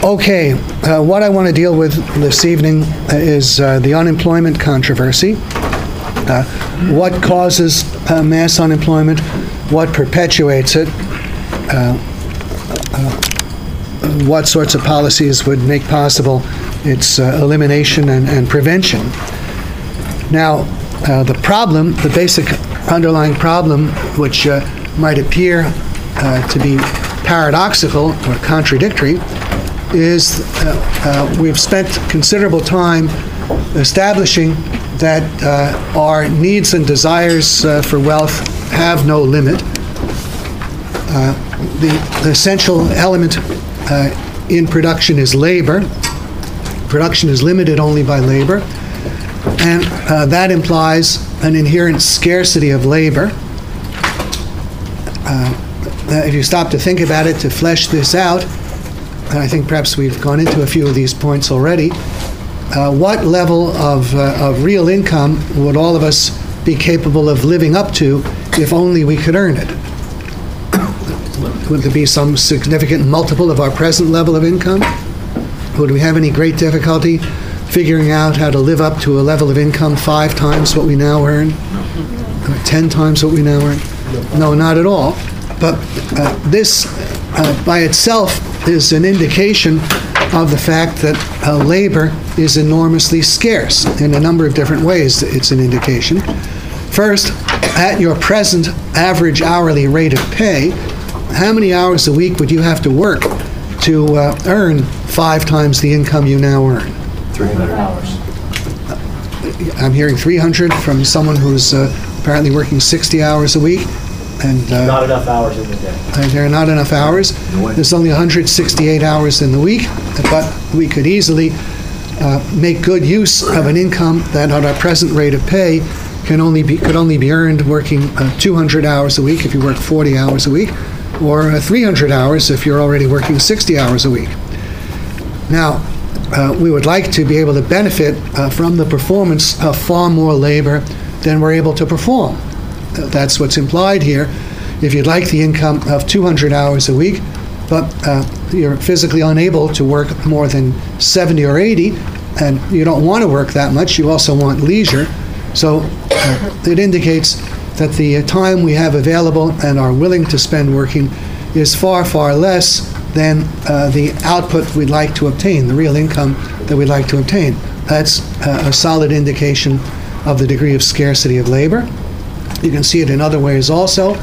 Okay, what I want to deal with this evening is the unemployment controversy. What causes mass unemployment? What perpetuates it? What sorts of policies would make possible its elimination and prevention? Now, the basic underlying problem, which might appear to be paradoxical or contradictory, is we've spent considerable time establishing that our needs and desires for wealth have no limit. The essential element in production is labor. Production is limited only by labor, and that implies an inherent scarcity of labor. If you stop to think about it, to flesh this out, and I think perhaps we've gone into a few of these points already, what level of real income would all of us be capable of living up to if only we could earn it? Would there be some significant multiple of our present level of income? Would we have any great difficulty figuring out how to live up to a level of income 5 times what we now earn? Or 10 times what we now earn? No, not at all. But this by itself is an indication of the fact that labor is enormously scarce. In a number of different ways, it's an indication. First, at your present average hourly rate of pay, how many hours a week would you have to work to earn 5 times the income you now earn? 300 hours. I'm hearing 300 from someone who's apparently working 60 hours a week. And not enough hours in the day. There are not enough hours. There's only 168 hours in the week, but we could easily make good use of an income that at our present rate of pay could only be earned working 200 hours a week if you work 40 hours a week, or 300 hours if you're already working 60 hours a week. Now, we would like to be able to benefit from the performance of far more labor than we're able to perform. That's what's implied here. If you'd like the income of 200 hours a week, but you're physically unable to work more than 70 or 80, and you don't want to work that much, you also want leisure. So it indicates that the time we have available and are willing to spend working is far, far less than the output we'd like to obtain, the real income that we'd like to obtain. That's a solid indication of the degree of scarcity of labor. You can see it in other ways also.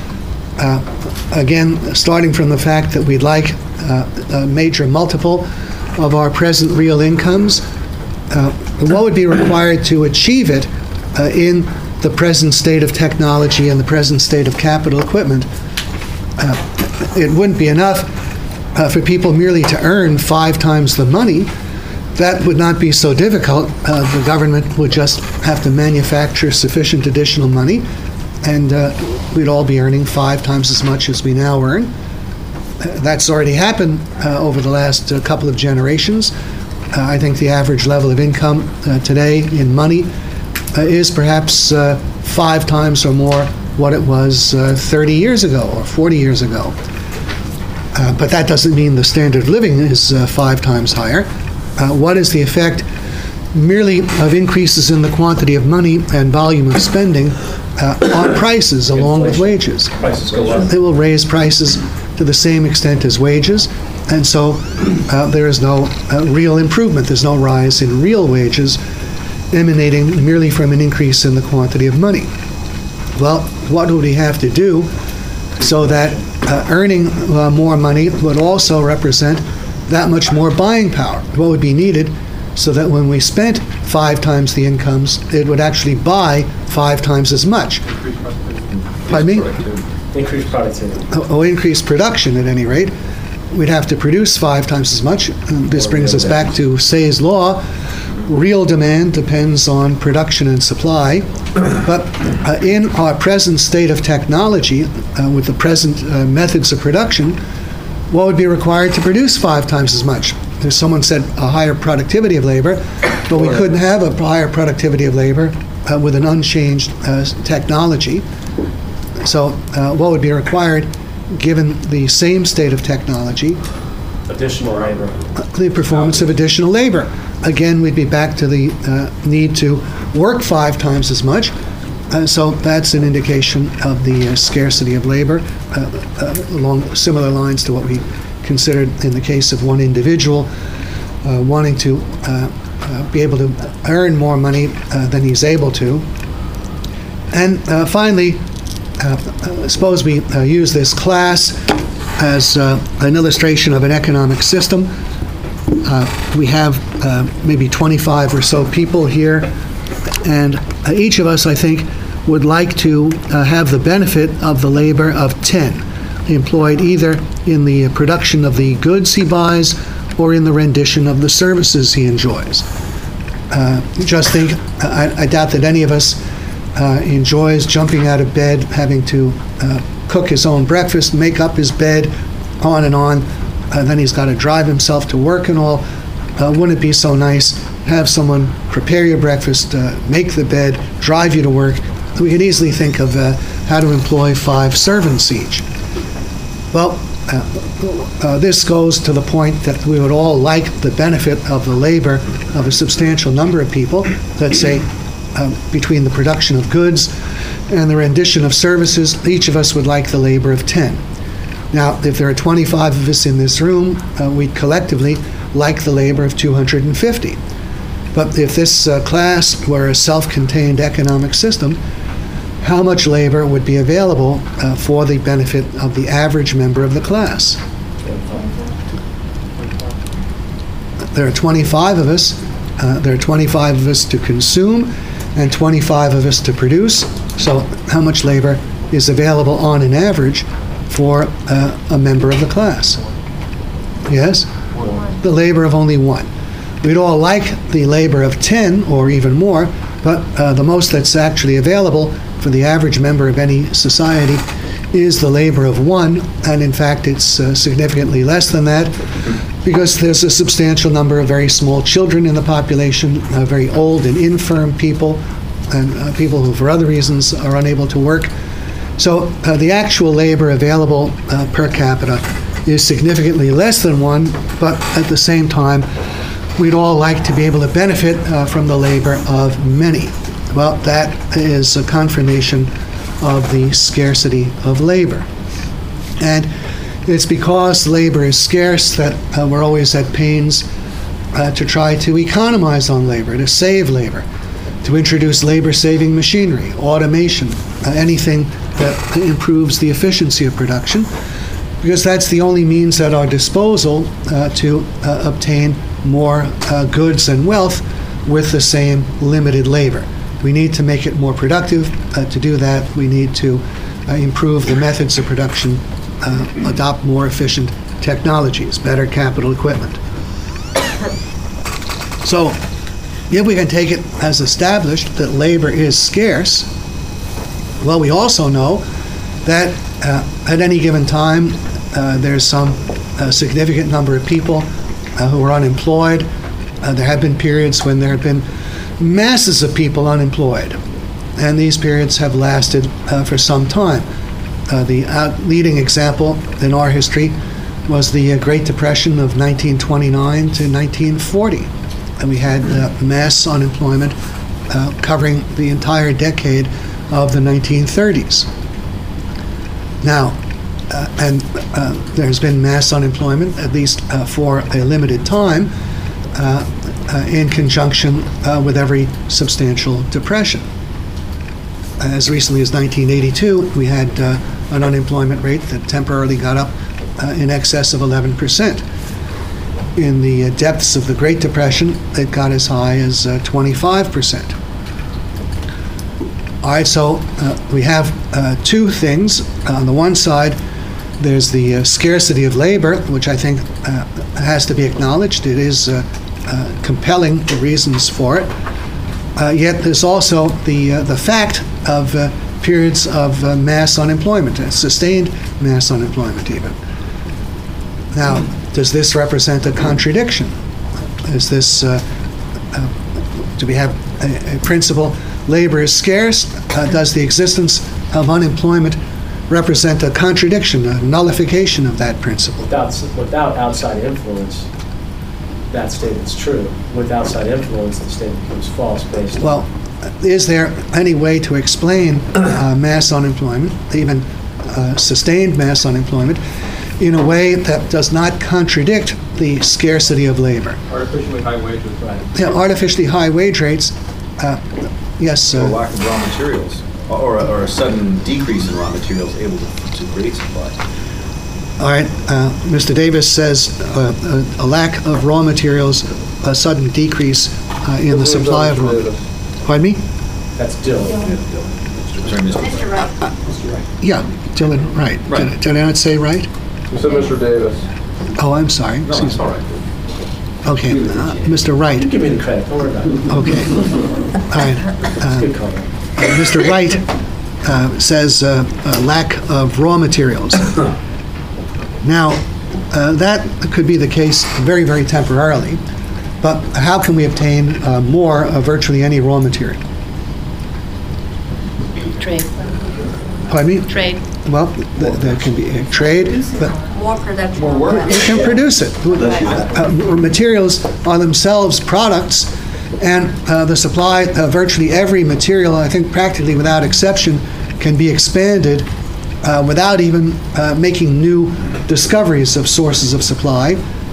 Again, starting from the fact that we'd like a major multiple of our present real incomes, what would be required to achieve it in the present state of technology and the present state of capital equipment? It wouldn't be enough for people merely to earn 5 times the money. That would not be so difficult. The government would just have to manufacture sufficient additional money, and we'd all be earning 5 times as much as we now earn. That's already happened over the last couple of generations. I think the average level of income today in money is perhaps 5 times or more what it was 30 years ago or 40 years ago. But that doesn't mean the standard of living is 5 times higher. What is the effect merely of increases in the quantity of money and volume of spending on prices along with wages? Prices go up. It will raise prices to the same extent as wages, and so there is no real improvement. There's no rise in real wages emanating merely from an increase in the quantity of money. Well, what would we have to do so that earning more money would also represent that much more buying power? What would be needed so that when we spent 5 times the incomes, it would actually buy 5 times as much? Pardon me? Increased productivity. Increased production, at any rate. We'd have to produce 5 times as much. This brings us back to Say's law. Real demand depends on production and supply. But in our present state of technology, with the present methods of production, what would be required to produce 5 times as much? Someone said a higher productivity of labor, but we couldn't have a higher productivity of labor with an unchanged technology. So what would be required, given the same state of technology, Additional labor. The performance of additional labor. Again, we'd be back to the need to work 5 times as much. So that's an indication of the scarcity of labor, along similar lines to what we considered in the case of one individual wanting to be able to earn more money than he's able to. And finally, suppose we use this class as an illustration of an economic system. We have maybe 25 or so people here, and each of us, I think, would like to have the benefit of the labor of 10, employed either in the production of the goods he buys or in the rendition of the services he enjoys. Just think, I doubt that any of us enjoys jumping out of bed, having to cook his own breakfast, make up his bed, on and on. Then he's got to drive himself to work and all. Wouldn't it be so nice, have someone prepare your breakfast, make the bed, drive you to work? We could easily think of how to employ 5 servants each. Well, this goes to the point that we would all like the benefit of the labor of a substantial number of people. Let's say between the production of goods and the rendition of services, each of us would like the labor of 10. Now, if there are 25 of us in this room, we'd collectively like the labor of 250. But if this class were a self-contained economic system, how much labor would be available for the benefit of the average member of the class? There are 25 of us. There are 25 of us to consume and 25 of us to produce. So how much labor is available on an average for a member of the class? Yes? The labor of only 1. We'd all like the labor of 10 or even more, but the most that's actually available for the average member of any society is the labor of 1, and in fact it's significantly less than that because there's a substantial number of very small children in the population, very old and infirm people, and people who for other reasons are unable to work. So the actual labor available per capita is significantly less than 1, but at the same time we'd all like to be able to benefit from the labor of many. Well, that is a confirmation of the scarcity of labor. And it's because labor is scarce that we're always at pains to try to economize on labor, to save labor, to introduce labor-saving machinery, automation, anything that improves the efficiency of production, because that's the only means at our disposal to obtain more goods and wealth with the same limited labor. We need to make it more productive. To do that, we need to improve the methods of production, adopt more efficient technologies, better capital equipment. So, if we can take it as established that labor is scarce, well, we also know that at any given time, there's some significant number of people who are unemployed. There have been periods when there have been masses of people unemployed, and these periods have lasted for some time. The leading example in our history was the Great Depression of 1929 to 1940, and we had mass unemployment covering the entire decade of the 1930s. Now, there's been mass unemployment, at least for a limited time, in conjunction with every substantial depression. As recently as 1982, we had an unemployment rate that temporarily got up in excess of 11%. In the depths of the Great Depression, it got as high as 25%. All right, so we have 2 things. On the one side, there's the scarcity of labor, which I think has to be acknowledged. It is compelling, the reasons for it. Yet there's also the fact of periods of mass unemployment, sustained mass unemployment even. Now, does this represent a contradiction? Is this, do we have a principle, labor is scarce? Does the existence of unemployment represent a contradiction, a nullification of that principle. Without outside influence, that statement's true. With outside influence, the statement becomes false based on... Well, is there any way to explain mass unemployment, even sustained mass unemployment, in a way that does not contradict the scarcity of labor? Artificially high wages. Right. Yeah, artificially high wage rates, yes. Or lack of raw materials, or a sudden decrease in raw materials able to create supply. All right, Mr. Davis says a lack of raw materials, a sudden decrease in the supply of raw materials. Pardon me? That's Dylan. Sorry, Mr. Mr. Wright. Yeah, Dylan Wright. Right. Did I not say right? You said Mr. Davis. Oh, I'm sorry. No, Excuse it's me. all right. Okay, Mr. Wright. You give me the credit, don't worry about it. Okay. All right. It's good cover. Mr. Wright says a lack of raw materials. Now, that could be the case very, very temporarily, but how can we obtain more of virtually any raw material? Trade. Pardon me? Trade. Well, there can be trade, but More production. More work. you can produce it. Materials are themselves products, and the supply of virtually every material, I think practically without exception, can be expanded without even making new discoveries of sources of supply.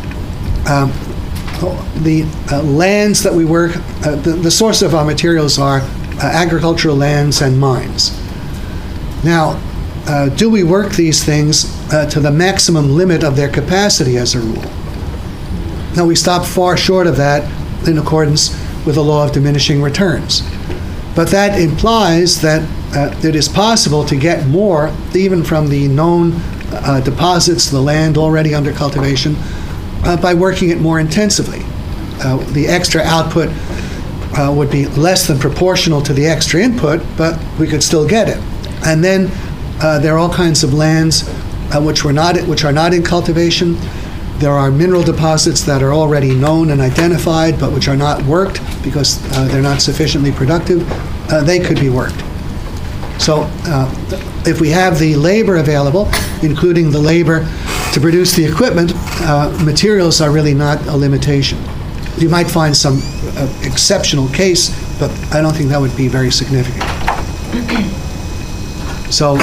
The lands that we work, the source of our materials are agricultural lands and mines. Now, do we work these things to the maximum limit of their capacity as a rule? No, we stop far short of that in accordance with the law of diminishing returns. But that implies that it is possible to get more even from the known deposits, the land already under cultivation, by working it more intensively. The extra output would be less than proportional to the extra input, but we could still get it. And then there are all kinds of lands which are not in cultivation. There are mineral deposits that are already known and identified, but which are not worked because they're not sufficiently productive. They could be worked. So if we have the labor available, including the labor to produce the equipment, materials are really not a limitation. You might find some exceptional case, but I don't think that would be very significant. So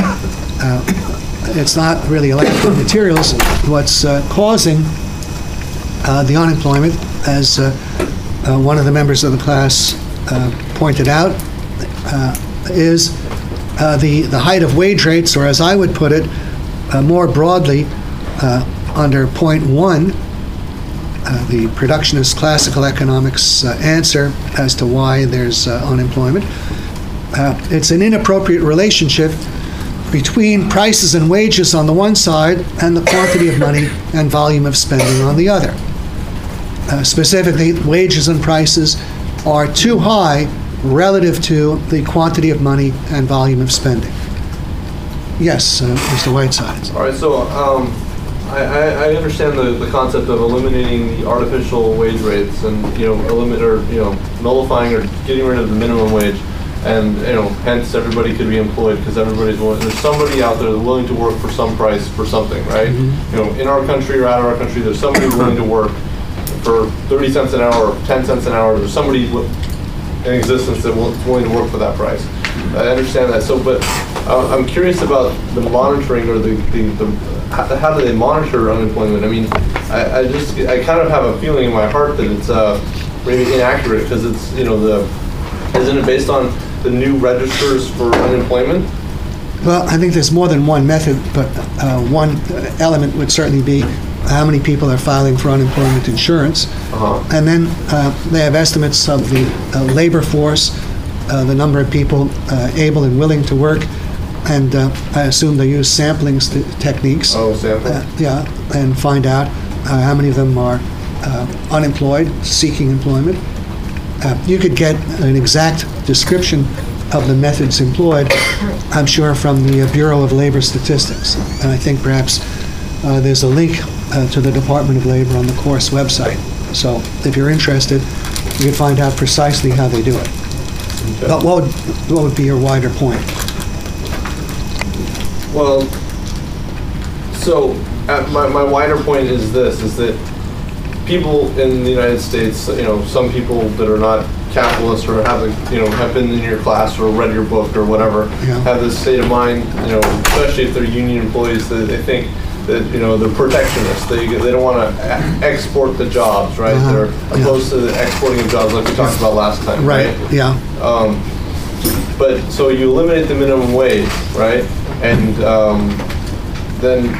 it's not really a lack of materials. What's causing the unemployment, as one of the members of the class pointed out, is the height of wage rates, or as I would put it, more broadly, under point 1, the productionist classical economics answer as to why there's unemployment. It's an inappropriate relationship between prices and wages on the one side and the quantity of money and volume of spending on the other. Specifically, wages and prices are too high relative to the quantity of money and volume of spending. Yes, Mr. Whitesides. All right, so I understand the concept of eliminating the artificial wage rates and nullifying or getting rid of the minimum wage, and hence everybody could be employed because there's somebody out there willing to work for some price for something, right? In our country or out of our country, there's somebody willing to work for 30 cents an hour or 10 cents an hour. There's somebody in existence that's willing to work for that price. I understand that. So, but I'm curious about the monitoring or how do they monitor unemployment? I mean, I kind of have a feeling in my heart that it's maybe inaccurate because it's isn't it based on the new registers for unemployment? Well, I think there's more than one method, but one element would certainly be how many people are filing for unemployment insurance. And then they have estimates of the labor force, the number of people able and willing to work, and I assume they use sampling techniques. Oh, sampling. Yeah, and find out how many of them are unemployed, seeking employment. You could get an exact description of the methods employed, I'm sure, from the Bureau of Labor Statistics. And I think perhaps there's a link to the Department of Labor on the course website. So if you're interested, you can find out precisely how they do it. Okay. But what would be your wider point? Well, so my wider point is this: is that people in the United States, some people that are not capitalists or have been in your class or read your book or whatever, have this state of mind, especially if they're union employees, that they think that, they're protectionists. They don't want to export the jobs, right? They're opposed to the exporting of jobs like we talked about last time, right? Yeah. But so you eliminate the minimum wage, right? And then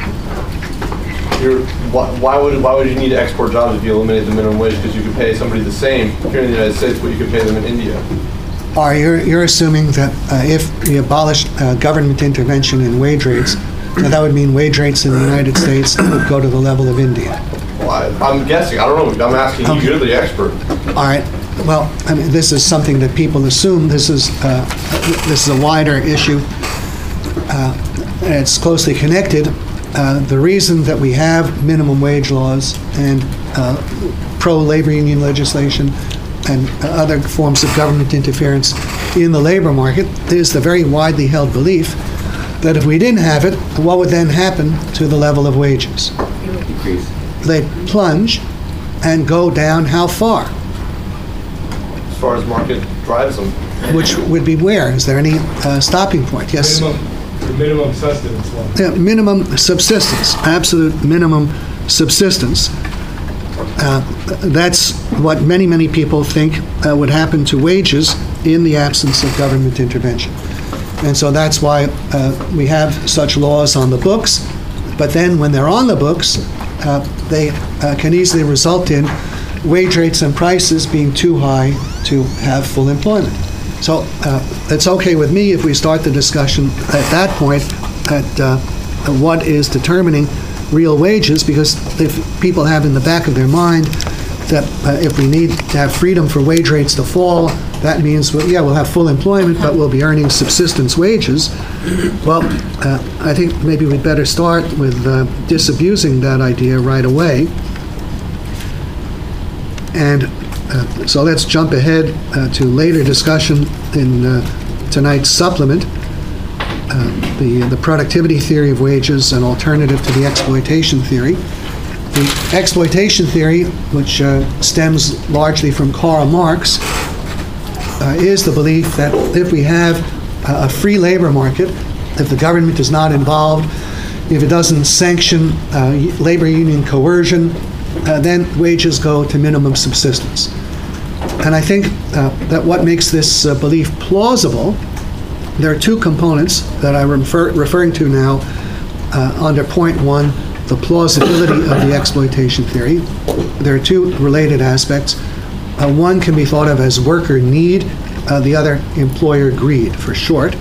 why would you need to export jobs if you eliminate the minimum wage? Because you could pay somebody the same here in the United States, but you could pay them in India. You're assuming that if we abolish government intervention in wage rates, that would mean wage rates in the United States would go to the level of India. Well, I'm guessing. I don't know. I'm asking you. You're the expert. All right. Well, I mean, this is something that people assume. This is a wider issue. And it's closely connected. The reason that we have minimum wage laws and pro-labor union legislation and other forms of government interference in the labor market is the very widely held belief that if we didn't have it, what would then happen to the level of wages? Decrease. They'd plunge and go down how far? As far as market drives them. Which would be where? Is there any stopping point? Yes? The minimum sustenance one. Yeah, minimum subsistence, absolute minimum subsistence. That's what many, many people think would happen to wages in the absence of government intervention. And so that's why we have such laws on the books. But then when they're on the books, they can easily result in wage rates and prices being too high to have full employment. So it's okay with me if we start the discussion at that point at what is determining real wages, because if people have in the back of their mind that if we need to have freedom for wage rates to fall, that means, we'll have full employment, but we'll be earning subsistence wages. Well, I think maybe we'd better start with disabusing that idea right away. And so let's jump ahead to later discussion in tonight's supplement, the productivity theory of wages, an alternative to the exploitation theory. The exploitation theory, which stems largely from Karl Marx, is the belief that if we have a free labor market, if the government is not involved, if it doesn't sanction labor union coercion, then wages go to minimum subsistence. And I think that what makes this belief plausible, there are two components that I'm referring to now under point one, the plausibility of the exploitation theory. There are two related aspects. One can be thought of as worker need, the other employer greed, for short.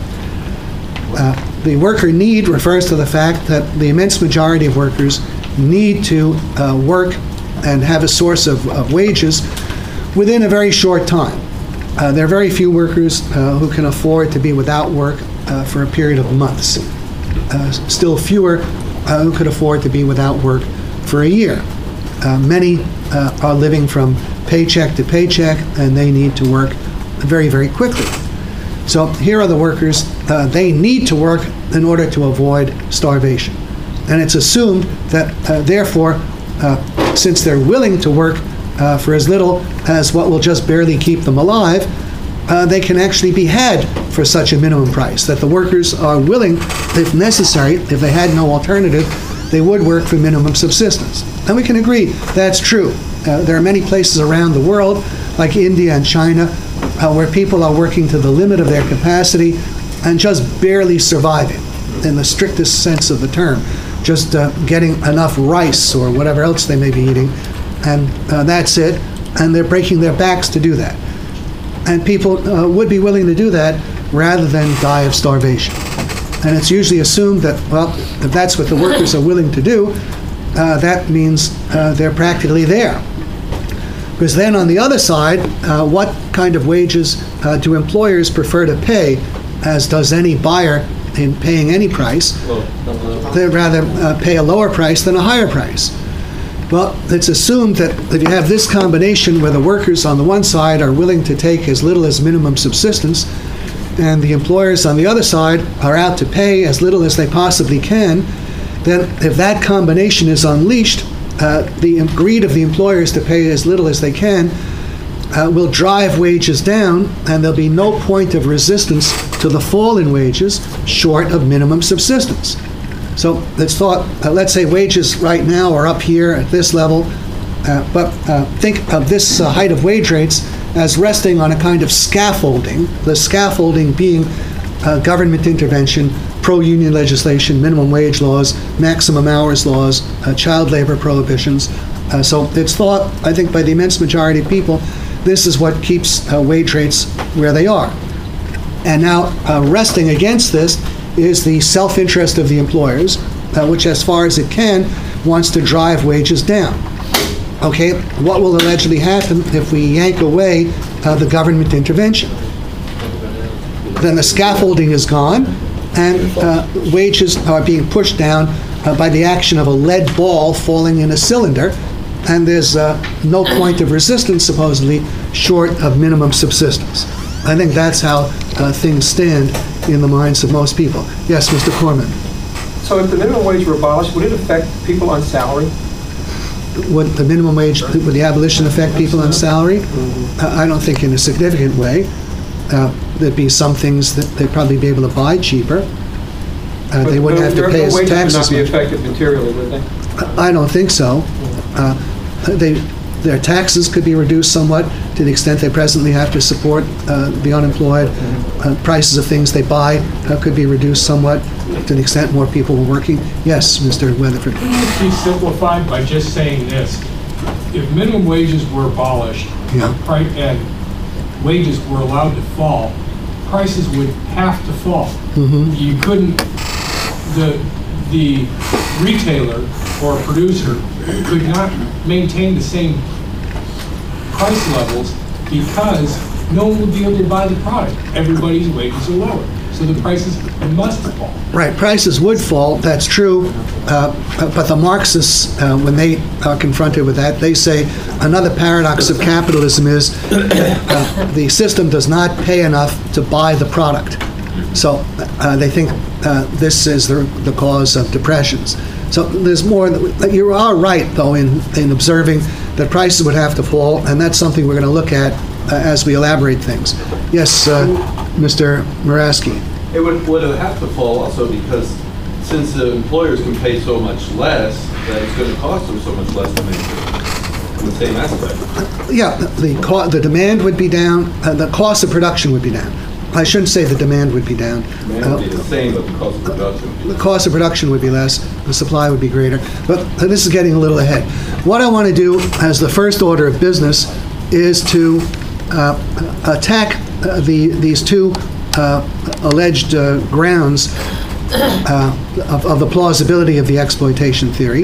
The worker need refers to the fact that the immense majority of workers need to work and have a source of wages within a very short time. There are very few workers who can afford to be without work for a period of months. Still fewer who could afford to be without work for a year. Many are living from paycheck to paycheck, and they need to work very, very quickly. So here are the workers. They need to work in order to avoid starvation. And it's assumed that, therefore, since they're willing to work for as little as what will just barely keep them alive, they can actually be had for such a minimum price, that the workers are willing, if necessary, if they had no alternative, they would work for minimum subsistence. And we can agree that's true. There are many places around the world, like India and China, where people are working to the limit of their capacity and just barely surviving, in the strictest sense of the term, just getting enough rice or whatever else they may be eating, and that's it, and they're breaking their backs to do that. And people would be willing to do that rather than die of starvation. And it's usually assumed that, well, if that's what the workers are willing to do, that means they're practically there. Because then on the other side, what kind of wages do employers prefer to pay, as does any buyer in paying any price? They'd rather pay a lower price than a higher price. Well, it's assumed that if you have this combination where the workers on the one side are willing to take as little as minimum subsistence, and the employers on the other side are out to pay as little as they possibly can, then if that combination is unleashed, the greed of the employers to pay as little as they can will drive wages down, and there'll be no point of resistance to the fall in wages short of minimum subsistence. So let's say wages right now are up here at this level, but think of this height of wage rates as resting on a kind of scaffolding, the scaffolding being government intervention, pro-union legislation, minimum wage laws, maximum hours laws, child labor prohibitions. So it's thought, I think, by the immense majority of people, this is what keeps wage rates where they are. And now, resting against this is the self-interest of the employers, which, as far as it can, wants to drive wages down. Okay, what will allegedly happen if we yank away the government intervention? Then the scaffolding is gone, and wages are being pushed down by the action of a lead ball falling in a cylinder, and there's no point of resistance, supposedly, short of minimum subsistence. I think that's how things stand in the minds of most people. Yes, Mr. Corman. So if the minimum wage were abolished, would it affect people on salary? Would the minimum wage, would the abolition affect people on salary? I don't think in a significant way. There'd be some things that they'd probably be able to buy cheaper. They wouldn't have to pay as taxes. Wages would not be affected materially, would they? I don't think so. Their taxes could be reduced somewhat to the extent they presently have to support the unemployed. Prices of things they buy could be reduced somewhat to the extent more people were working. Yes, Mr. Weatherford. Couldn't it be simplified by just saying this? If minimum wages were abolished and wages were allowed to fall, prices would have to fall. You couldn't, the retailer or producer could not maintain the same price levels because no one would be able to buy the product. Everybody's wages are lower, so the prices must fall. Right, prices would fall, that's true, but the Marxists, when they are confronted with that, they say another paradox of capitalism is the system does not pay enough to buy the product. So they think this is the cause of depressions. So there's more. You are right, though, in observing that prices would have to fall, and that's something we're going to look at as we elaborate things. Yes, Mr. Muraski. It would have to fall also because since the employers can pay so much less, that it's going to cost them so much less to make it in the same aspect. Yeah, the demand would be down, the cost of production would be down. I shouldn't say the demand would be down. Demand would be the same, but the cost of production would be less. The cost of production would be less, the supply would be greater. But this is getting a little ahead. What I want to do as the first order of business is to attack these two alleged grounds of the plausibility of the exploitation theory.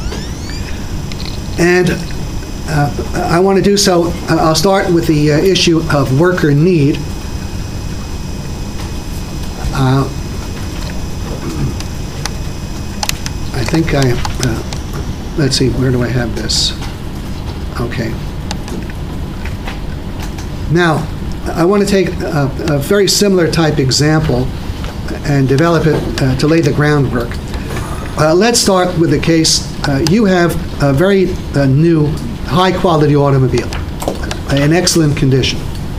And I want to do so, I'll start with the issue of worker need. I think let's see, where do I have this? Okay. Now, I want to take a very similar type example and develop it to lay the groundwork. Let's start with the case. You have a very new, high-quality automobile, in excellent condition,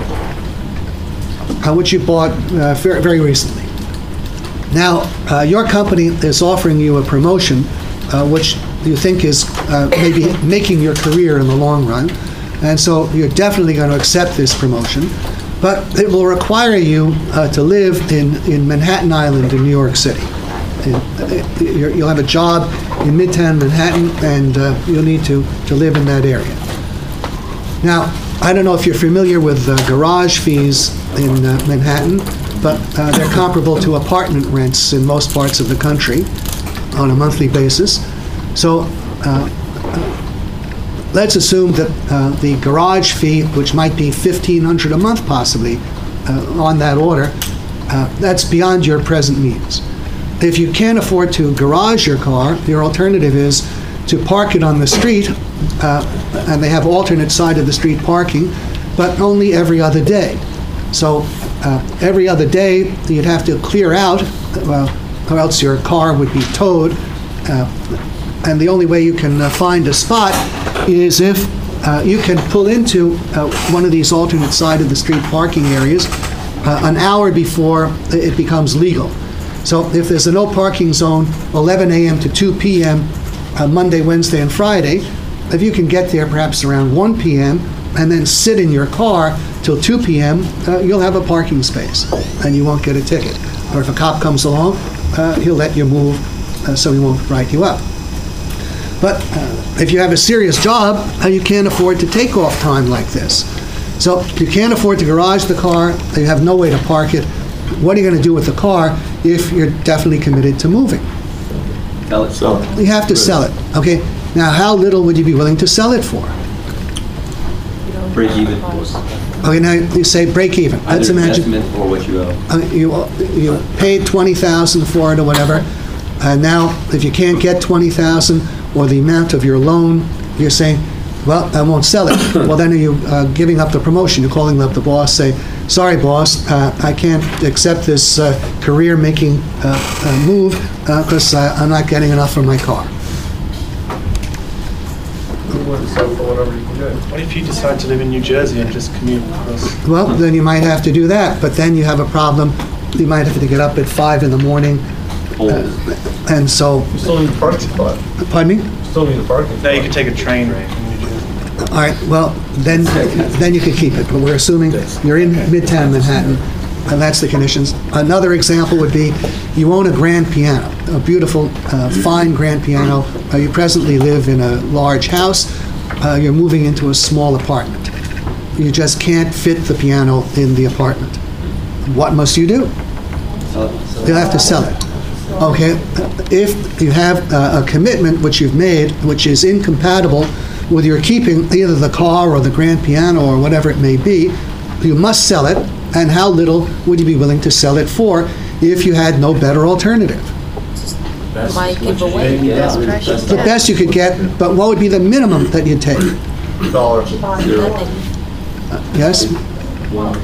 which you bought very recently. Now, your company is offering you a promotion, which you think is maybe making your career in the long run, and so you're definitely going to accept this promotion, but it will require you to live in Manhattan Island in New York City. You'll have a job in Midtown Manhattan, and you'll need to live in that area. Now, I don't know if you're familiar with garage fees in Manhattan, but they're comparable to apartment rents in most parts of the country on a monthly basis. So let's assume that the garage fee, which might be $1,500 a month possibly on that order, that's beyond your present means. If you can't afford to garage your car, your alternative is to park it on the street, and they have alternate side of the street parking, but only every other day. So Every other day, you'd have to clear out, or else your car would be towed. And the only way you can find a spot is if you can pull into one of these alternate side of the street parking areas an hour before it becomes legal. So if there's a no parking zone, 11 a.m. to 2 p.m., Monday, Wednesday, and Friday, if you can get there perhaps around 1 p.m. and then sit in your car till 2 p.m., you'll have a parking space and you won't get a ticket. Or if a cop comes along, he'll let you move so he won't write you up. But if you have a serious job, you can't afford to take off time like this. So you can't afford to garage the car, you have no way to park it. What are you going to do with the car if you're definitely committed to moving? Sell it. You have to sell it, okay? Now, how little would you be willing to sell it for? Break even. Okay, now you say break even. Let's Either imagine investment or what you owe. you paid $20,000 for it or whatever. Now, if you can't get $20,000 or the amount of your loan, you're saying, well, I won't sell it. Well, then are you giving up the promotion? You're calling up the boss, say, sorry, boss, I can't accept this career-making move because I'm not getting enough for my car. What if you decide to live in New Jersey and just commute across? Well, then you might have to do that, but then you have a problem. You might have to get up at 5 in the morning, and so... You still need a parking spot. Pardon me? You still need a parking spot. Now you could take a train from New Jersey. All right, well, then you could keep it, but we're assuming you're in Midtown Manhattan, and that's the conditions. Another example would be you own a grand piano, a beautiful, fine grand piano. You presently live in a large house. You're moving into a small apartment. You just can't fit the piano in the apartment. What must you do? You'll have to sell it. Okay, if you have a commitment which you've made, which is incompatible with your keeping either the car or the grand piano or whatever it may be, you must sell it. And how little would you be willing to sell it for if you had no better alternative? Might give away the best The best you could get, but what would be the minimum that you'd take? Dollar. Yes? Let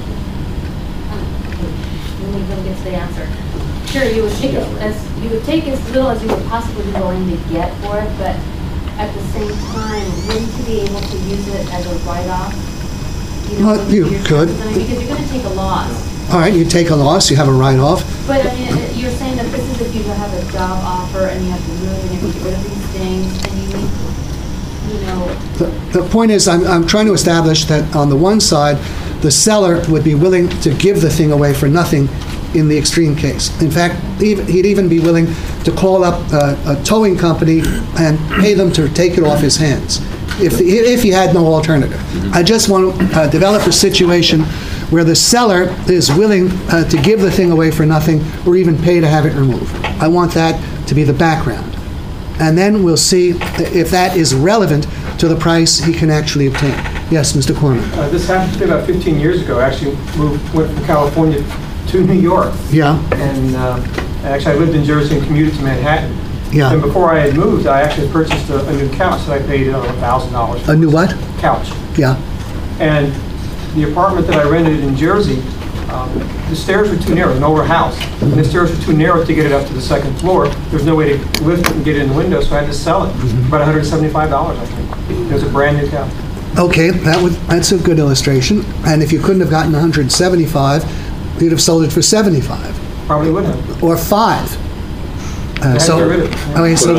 me go get to the answer. Sure, you would take as little as you would possibly be willing to get for it, but at the same time, wouldn't you be able to use it as a write-off? Well, you could. Because you're going to take a loss. All right, you take a loss, you have a write-off. But I mean, you're saying that this is if you have a job offer and you have to move and you have to get rid of these things and you know. The point is, I'm trying to establish that on the one side, the seller would be willing to give the thing away for nothing in the extreme case. In fact, he'd even be willing to call up a towing company and pay them to take it off his hands if he had no alternative. I just want to develop a situation where the seller is willing to give the thing away for nothing or even pay to have it removed. I want that to be the background. And then we'll see if that is relevant to the price he can actually obtain. Yes, Mr. Corman. This happened to me about 15 years ago. I actually went from California to New York. Yeah, And actually, I lived in Jersey and commuted to Manhattan. yeah. And before I had moved, I actually purchased a new couch that I paid $1,000 for. A new what? Couch. Yeah. And the apartment that I rented in Jersey, the stairs were too narrow, an older house. And the stairs were too narrow to get it up to the second floor. There's no way to lift it and get it in the window, so I had to sell it. About $175, I think. It was a brand new couch. Okay, that's a good illustration. And if you couldn't have gotten 175, you'd have sold it for 75 Probably would have. or 5. I had to get rid of it. Okay, so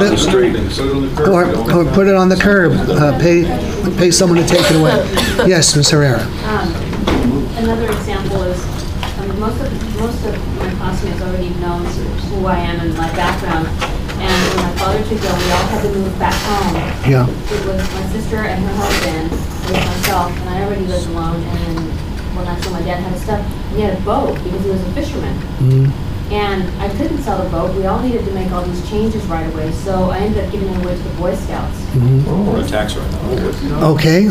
or put it on the curb. Pay someone to take it away. Yes, Ms. Herrera. Another example is, most of my classmates already know who I am and my background. And when my father took ill, we all had to move back home. Yeah. It was my sister and her husband, with myself, and I already lived alone. And then when I saw my dad had a stuff, he had a boat because he was a fisherman. Mm-hmm. And I couldn't sell the boat. We all needed to make all these changes right away. So I ended up giving it away to the Boy Scouts. Or a tax write-off. Okay.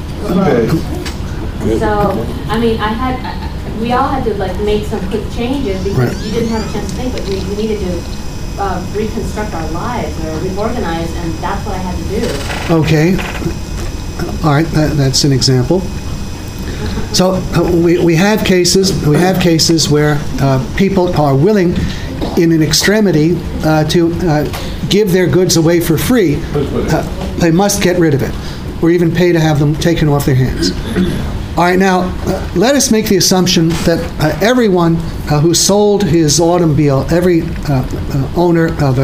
So, I mean, we all had to like make some quick changes because Right. you didn't have a chance to think, but we needed to reconstruct our lives or reorganize, and that's what I had to do. Okay. All right, that's an example. So we have cases where people are willing, in an extremity, to give their goods away for free. They must get rid of it, or even pay to have them taken off their hands. All right, now let us make the assumption that everyone who sold his automobile, every owner of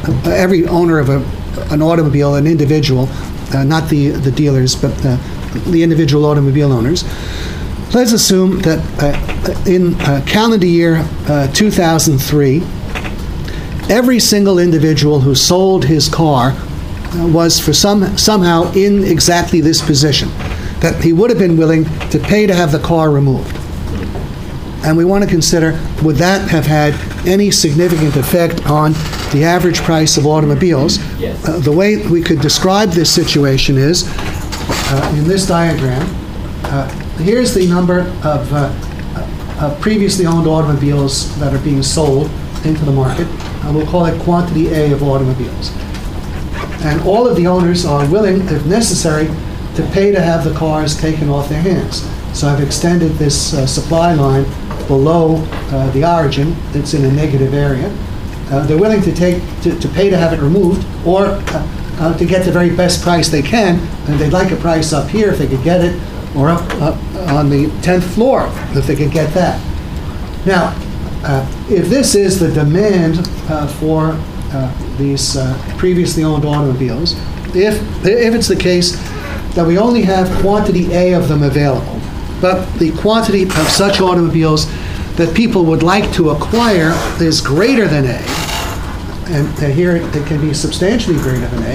an automobile, an individual, not the dealers, but the individual automobile owners. Let's assume that in calendar year 2003, every single individual who sold his car was somehow in exactly this position, that he would have been willing to pay to have the car removed. And we want to consider, would that have had any significant effect on the average price of automobiles? Yes. The way we could describe this situation is, in this diagram, here's the number of previously owned automobiles that are being sold into the market. We'll call it quantity A of automobiles. And all of the owners are willing, if necessary, to pay to have the cars taken off their hands. So I've extended this supply line below the origin. It's in a negative area. They're willing to pay to have it removed, or to get the very best price they can, and they'd like a price up here if they could get it, or up on the 10th floor if they could get that. Now, if this is the demand for these previously owned automobiles, if it's the case that we only have quantity A of them available, but the quantity of such automobiles that people would like to acquire is greater than A, and here it can be substantially greater than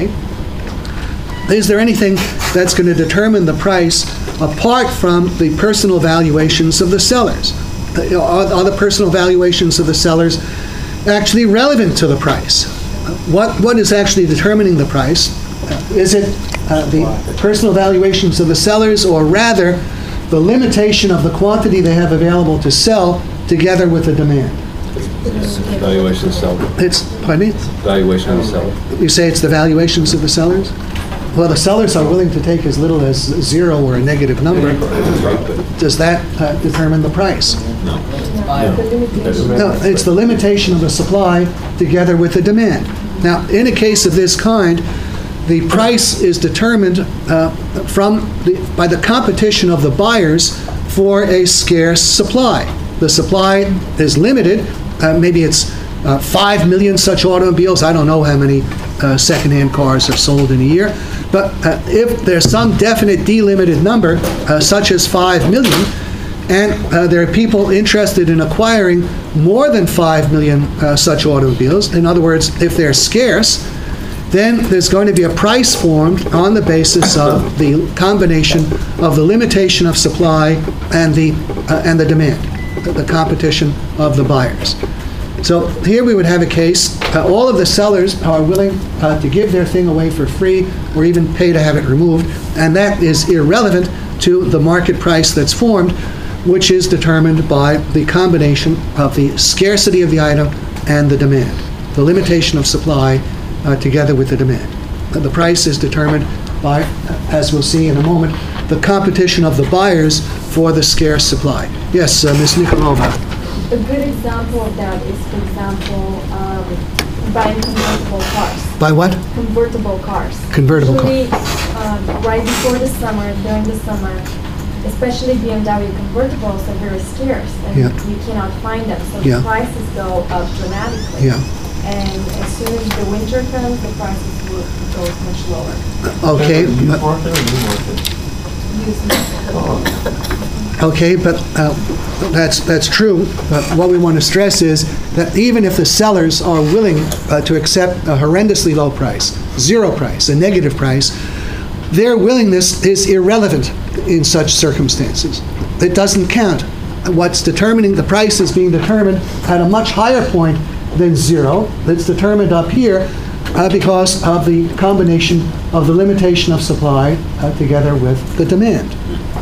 A, is there anything that's going to determine the price apart from the personal valuations of the sellers? Are the personal valuations of the sellers actually relevant to the price? What is actually determining the price? Is it the personal valuations of the sellers, or rather the limitation of the quantity they have available to sell together with the demand? Valuation of the seller. Pardon me? Valuation of the seller. You say it's the valuations of the sellers? Well, the sellers are willing to take as little as 0 or a negative number. Does that determine the price? No. No, it's the limitation of the supply together with the demand. Now, in a case of this kind, the price is determined by the competition of the buyers for a scarce supply. The supply is limited. Maybe it's 5 million such automobiles. I don't know how many secondhand cars are sold in a year. But if there's some definite delimited number, such as 5 million, and there are people interested in acquiring more than 5 million such automobiles, in other words, if they're scarce, then there's going to be a price formed on the basis of the combination of the limitation of supply and the demand, the competition of the buyers. So here we would have a case, all of the sellers are willing to give their thing away for free or even pay to have it removed, and that is irrelevant to the market price that's formed, which is determined by the combination of the scarcity of the item and the demand, the limitation of supply together with the demand. The price is determined by, as we'll see in a moment, the competition of the buyers for the scarce supply. Yes, Ms. Nikolova. A good example of that is, for example, buying convertible cars. By what? Convertible cars. Convertible Usually, cars. right before the summer, during the summer, especially BMW convertibles are very scarce, and you cannot find them, so the prices go up dramatically. And as soon as the winter comes, the prices will go much lower. Okay. Used market or new market? Used market. Okay, but that's true. But what we want to stress is that even if the sellers are willing to accept a horrendously low price, 0 price, a negative price, their willingness is irrelevant in such circumstances. It doesn't count. What's determining the price is being determined at a much higher point than 0. It's determined up here because of the combination of the limitation of supply together with the demand.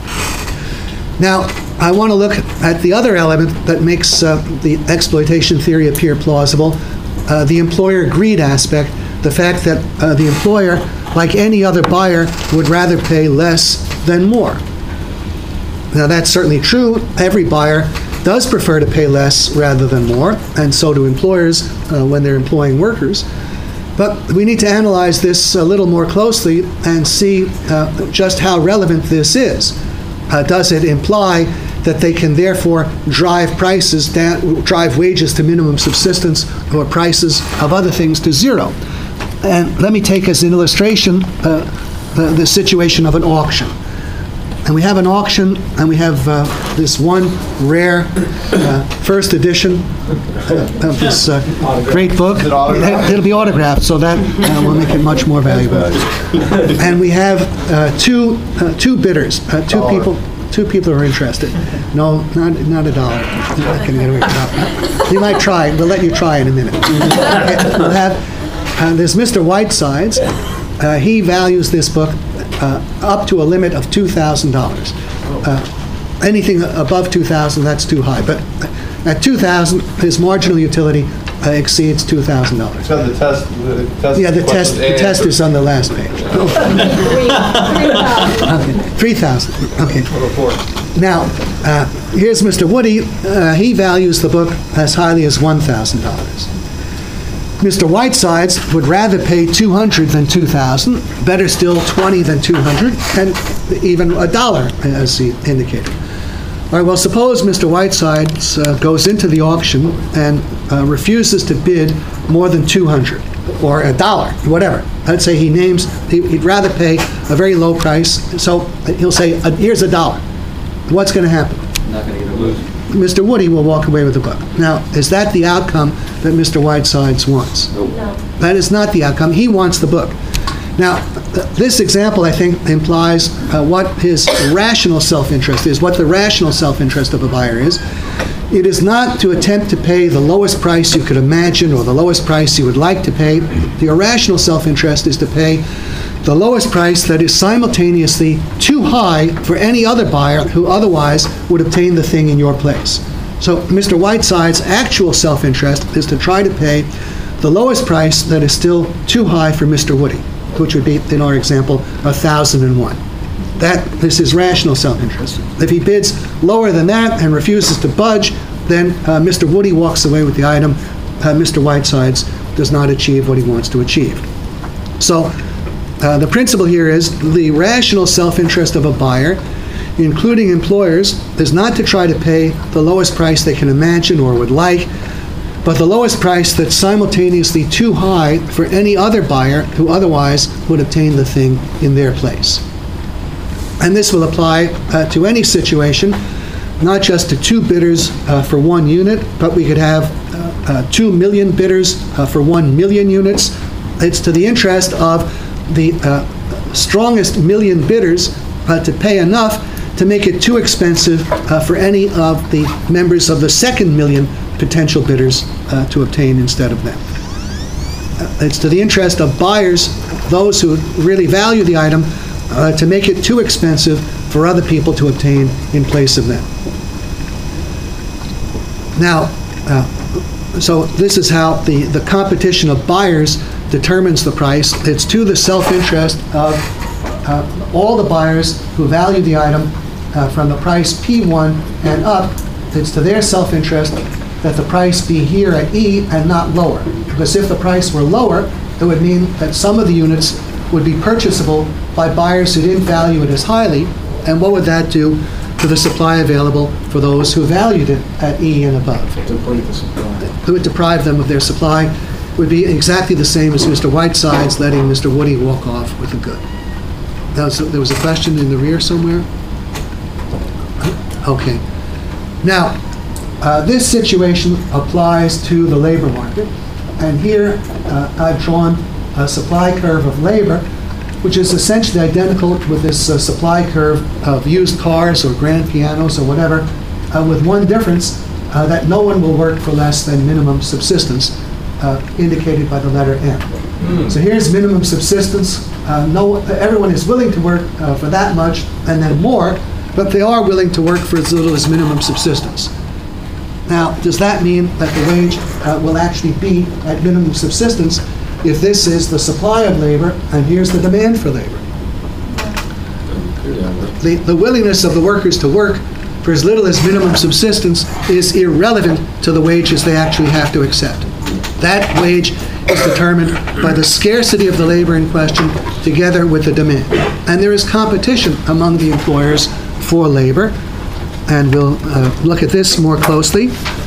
Now, I want to look at the other element that makes the exploitation theory appear plausible, the employer greed aspect, the fact that the employer, like any other buyer, would rather pay less than more. Now, that's certainly true. Every buyer does prefer to pay less rather than more, and so do employers when they're employing workers. But we need to analyze this a little more closely and see just how relevant this is. Does it imply that they can therefore drive prices down, drive wages to minimum subsistence, or prices of other things to zero? And let me take as an illustration the situation of an auction. And we have an auction, and we have this one rare first edition of this great book. It'll be autographed, so that will make it much more valuable. And we have two bidders, two people are interested. No, not $1. Not gonna get away with that. You might try. We'll let you try in a minute. We'll have. There's Mr. Whitesides. He values this book up to a limit of $2,000. Anything above $2,000, that's too high. But at $2,000, his marginal utility exceeds $2,000. So the test. Yeah, the test is on the last page. $3,000. Okay. Now, here's Mr. Woody. He values the book as highly as $1,000. Mr. Whitesides would rather pay $200 than $2,000, better still $20 than $200, and even $1, as he indicated. All right, well, suppose Mr. Whitesides goes into the auction and refuses to bid more than $200 or $1, whatever. Let's say he names, he'd rather pay a very low price, so he'll say, here's $1. What's going to happen? Not going to get a lose. Mr. Woody will walk away with the book. Now, is that the outcome that Mr. Whitesides wants? No. That is not the outcome. He wants the book. Now, this example, I think, implies what his rational self-interest is, what the rational self-interest of a buyer is. It is not to attempt to pay the lowest price you could imagine or the lowest price you would like to pay. The irrational self-interest is to pay the lowest price that is simultaneously too high for any other buyer who otherwise would obtain the thing in your place. So Mr. Whiteside's actual self-interest is to try to pay the lowest price that is still too high for Mr. Woody, which would be, in our example, $1,001. That is his rational self-interest. If he bids lower than that and refuses to budge, then Mr. Woody walks away with the item. Mr. Whitesides does not achieve what he wants to achieve. So the principle here is the rational self-interest of a buyer, including employers, is not to try to pay the lowest price they can imagine or would like, but the lowest price that's simultaneously too high for any other buyer who otherwise would obtain the thing in their place. And this will apply to any situation, not just to two bidders for 1 unit, but we could have 2 million bidders for 1 million units. It's to the interest of the strongest million bidders to pay enough to make it too expensive for any of the members of the 2nd million potential bidders to obtain instead of them. It's to the interest of buyers, those who really value the item, to make it too expensive for other people to obtain in place of them. Now, so this is how the competition of buyers determines the price. It's to the self-interest of all the buyers who value the item from the price P1 and up. It's to their self-interest that the price be here at E and not lower. Because if the price were lower, it would mean that some of the units would be purchasable by buyers who didn't value it as highly. And what would that do to the supply available for those who valued it at E and above? Deplete the supply. It would deprive them of their supply. It would be exactly the same as Mr. Whitesides letting Mr. Woody walk off with the good. Now, so there was a question in the rear somewhere? Okay. Now, this situation applies to the labor market. And here I've drawn a supply curve of labor, which is essentially identical with this supply curve of used cars or grand pianos or whatever, with one difference, that no one will work for less than minimum subsistence, indicated by the letter M. So here's minimum subsistence. Everyone is willing to work for that much and then more, but they are willing to work for as little as minimum subsistence. Now, does that mean that the wage will actually be at minimum subsistence if this is the supply of labor and here's the demand for labor? The willingness of the workers to work for as little as minimum subsistence is irrelevant to the wages they actually have to accept. That wage is determined by the scarcity of the labor in question together with the demand. And there is competition among the employers for labor, and we'll look at this more closely.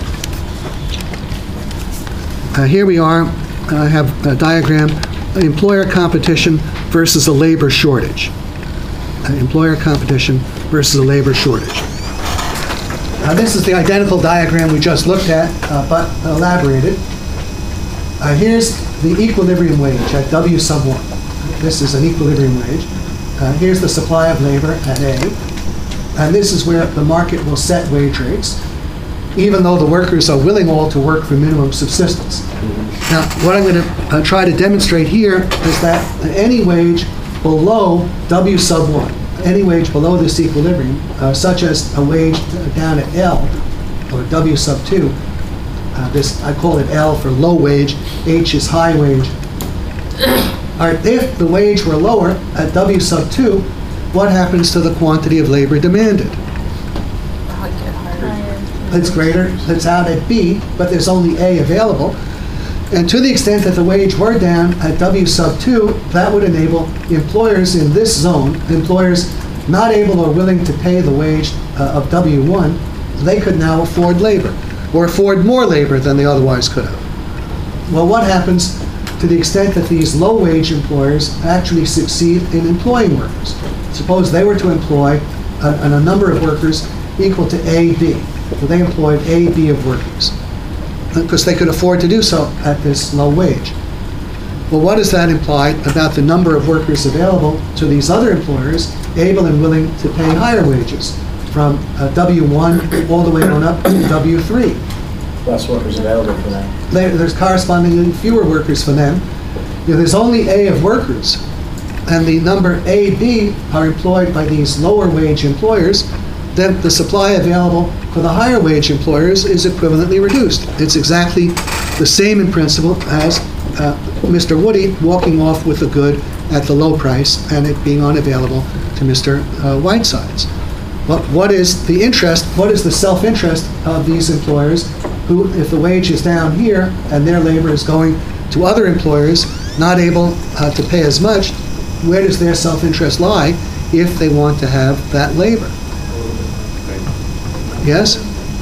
Here we are. I have a diagram, employer competition versus a labor shortage. Employer competition versus a labor shortage. This is the identical diagram we just looked at, but elaborated. Here's the equilibrium wage at W sub 1. This is an equilibrium wage. Here's the supply of labor at A. And this is where the market will set wage rates, even though the workers are willing all to work for minimum subsistence. Now, what I'm going to try to demonstrate here is that any wage below W sub 1, any wage below this equilibrium, such as a wage down at L, or W sub 2, this, I call it L for low wage, H is high wage. All right, if the wage were lower at W sub 2, what happens to the quantity of labor demanded? It's greater, it's out at B, but there's only A available. And to the extent that the wage were down at W sub 2, that would enable employers in this zone, employers not able or willing to pay the wage of W1, they could now afford labor, or afford more labor than they otherwise could have. Well, what happens to the extent that these low-wage employers actually succeed in employing workers? Suppose they were to employ a number of workers equal to AB. So they employed AB of workers, because they could afford to do so at this low wage. Well, what does that imply about the number of workers available to these other employers able and willing to pay higher wages, from W1 all the way on up to W3? Less workers available for that. There's correspondingly fewer workers for them. If there's only A of workers, and the number AB are employed by these lower wage employers, then the supply available for the higher wage employers is equivalently reduced. It's exactly the same in principle as Mr. Woody walking off with a good at the low price and it being unavailable to Mr. Whitesides. But what is the interest, what is the self-interest of these employers who, if the wage is down here and their labor is going to other employers not able to pay as much, where does their self-interest lie if they want to have that labor? Yes?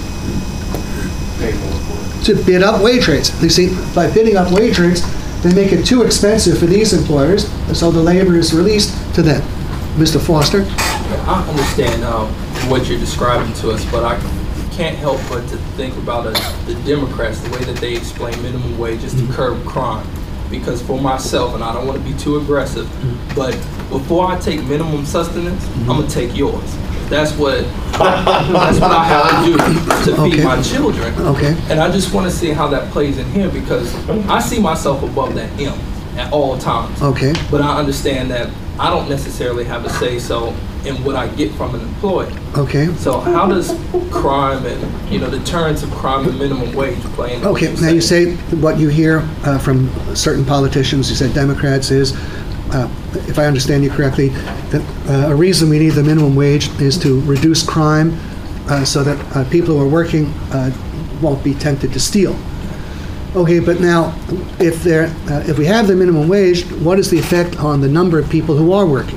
To bid up wage rates. You see, by bidding up wage rates, they make it too expensive for these employers, so the labor is released to them. Mr. Foster? I understand what you're describing to us, but I can't help but to think about the Democrats, the way that they explain minimum wage is to curb crime. Because for myself, and I don't want to be too aggressive, but before I take minimum sustenance, I'm going to take yours. That's what I have to do to feed my children. Okay. And I just want to see how that plays in here, because I see myself above that M at all times. Okay. But I understand that I don't necessarily have a say-so in what I get from an employer. Okay. So how does crime and, deterrence of crime and minimum wage play into Okay, now you say what you hear from certain politicians, you said Democrats, is, if I understand you correctly, that a reason we need the minimum wage is to reduce crime so that people who are working won't be tempted to steal. Okay, but now, if we have the minimum wage, what is the effect on the number of people who are working?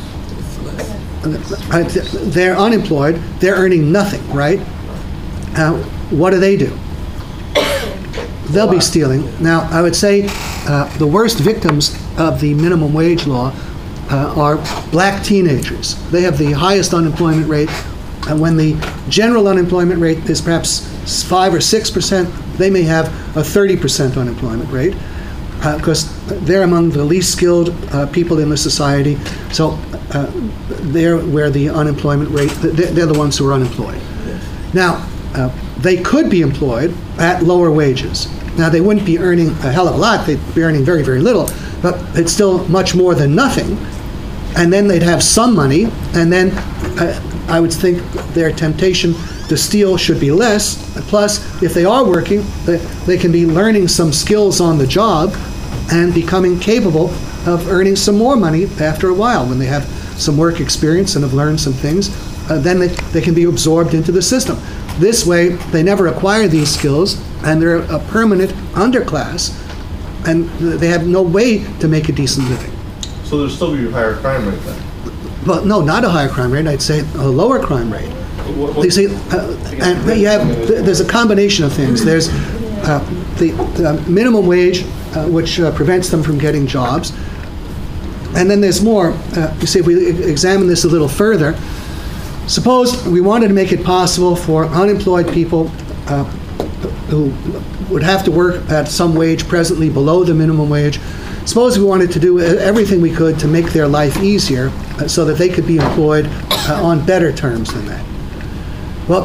They're unemployed, they're earning nothing, right? What do? They'll be stealing. Now, I would say the worst victims of the minimum wage law are black teenagers. They have the highest unemployment rate. When the general unemployment rate is perhaps 5 or 6%, they may have a 30% unemployment rate, because they're among the least skilled people in the society. So they're where the unemployment rate, they're the ones who are unemployed. Now, they could be employed at lower wages. Now, they wouldn't be earning a hell of a lot. They'd be earning very, very little, but it's still much more than nothing. And then they'd have some money, and then I would think their temptation to steal should be less. Plus, if they are working, they can be learning some skills on the job and becoming capable of earning some more money after a while when they have some work experience and have learned some things, then they can be absorbed into the system. This way, they never acquire these skills, and they're a permanent underclass, and they have no way to make a decent living. So there'll still be a higher crime rate then? Well, no, not a higher crime rate. I'd say a lower crime rate. You see, and there's a combination of things. There's the minimum wage, which prevents them from getting jobs. And then there's more. You see, if we examine this a little further, suppose we wanted to make it possible for unemployed people who would have to work at some wage presently below the minimum wage. Suppose we wanted to do everything we could to make their life easier so that they could be employed on better terms than that. Well,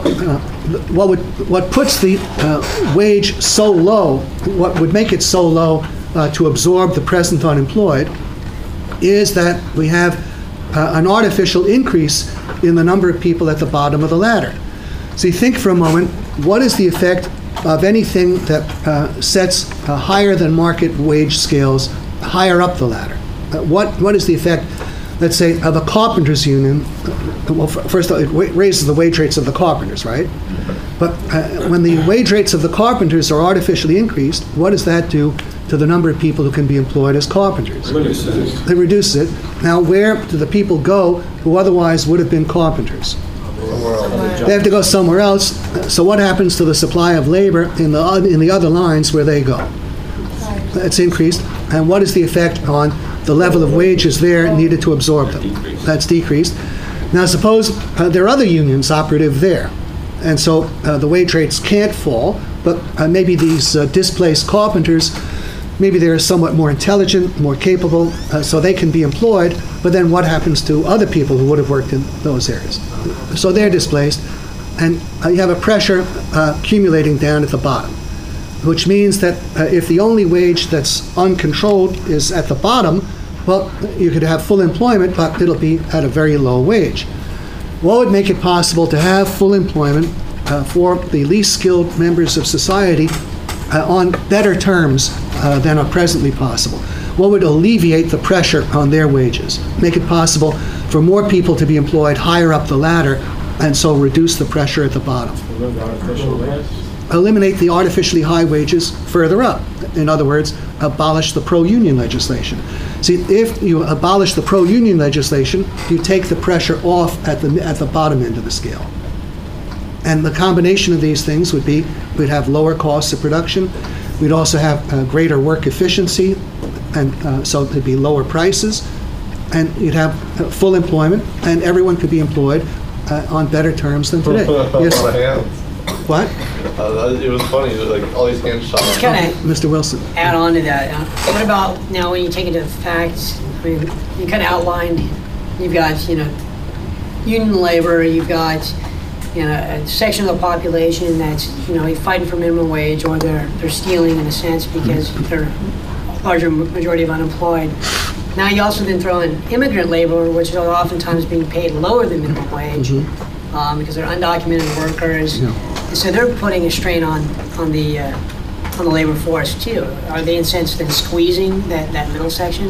what puts the wage so low, what would make it so low to absorb the present unemployed, is that we have an artificial increase in the number of people at the bottom of the ladder. See, think for a moment, what is the effect of anything that sets higher than market wage scales higher up the ladder? What is the effect, let's say, of a carpenters union? Well, first of all, it raises the wage rates of the carpenters, right? But when the wage rates of the carpenters are artificially increased, what does that do to the number of people who can be employed as carpenters? It reduces it. Now, where do the people go who otherwise would have been carpenters? They have to go somewhere else. So what happens to the supply of labor in the other lines where they go? It's increased. And what is the effect on the level of wages there needed to absorb them? That's decreased. Now suppose there are other unions operative there. And so the wage rates can't fall, but maybe these displaced carpenters, maybe they're somewhat more intelligent, more capable, so they can be employed, but then what happens to other people who would have worked in those areas? So they're displaced, and you have a pressure accumulating down at the bottom, which means that if the only wage that's uncontrolled is at the bottom, well, you could have full employment, but it'll be at a very low wage. What would make it possible to have full employment for the least skilled members of society on better terms than are presently possible? What would alleviate the pressure on their wages? Make it possible for more people to be employed higher up the ladder, and so reduce the pressure at the bottom. Eliminate the artificially high wages further up. In other words, abolish the pro-union legislation. See, if you abolish the pro-union legislation, you take the pressure off at the bottom end of the scale. And the combination of these things would be, we'd have lower costs of production, we'd also have greater work efficiency, and so there'd be lower prices, and you'd have full employment, and everyone could be employed on better terms than today. Yes. What? It was funny, like all these hands shot up. Mr. Wilson. Add on to that. What about now when you take into facts, I mean, you kind of outlined, you've got, union labor, you've got, a section of the population that's, fighting for minimum wage, or they're stealing in a sense because they're a larger majority of unemployed. Now you also then throw in immigrant labor, which are oftentimes being paid lower than minimum wage because they're undocumented workers. So they're putting a strain on the labor force too. Are they in a sense then squeezing that middle section?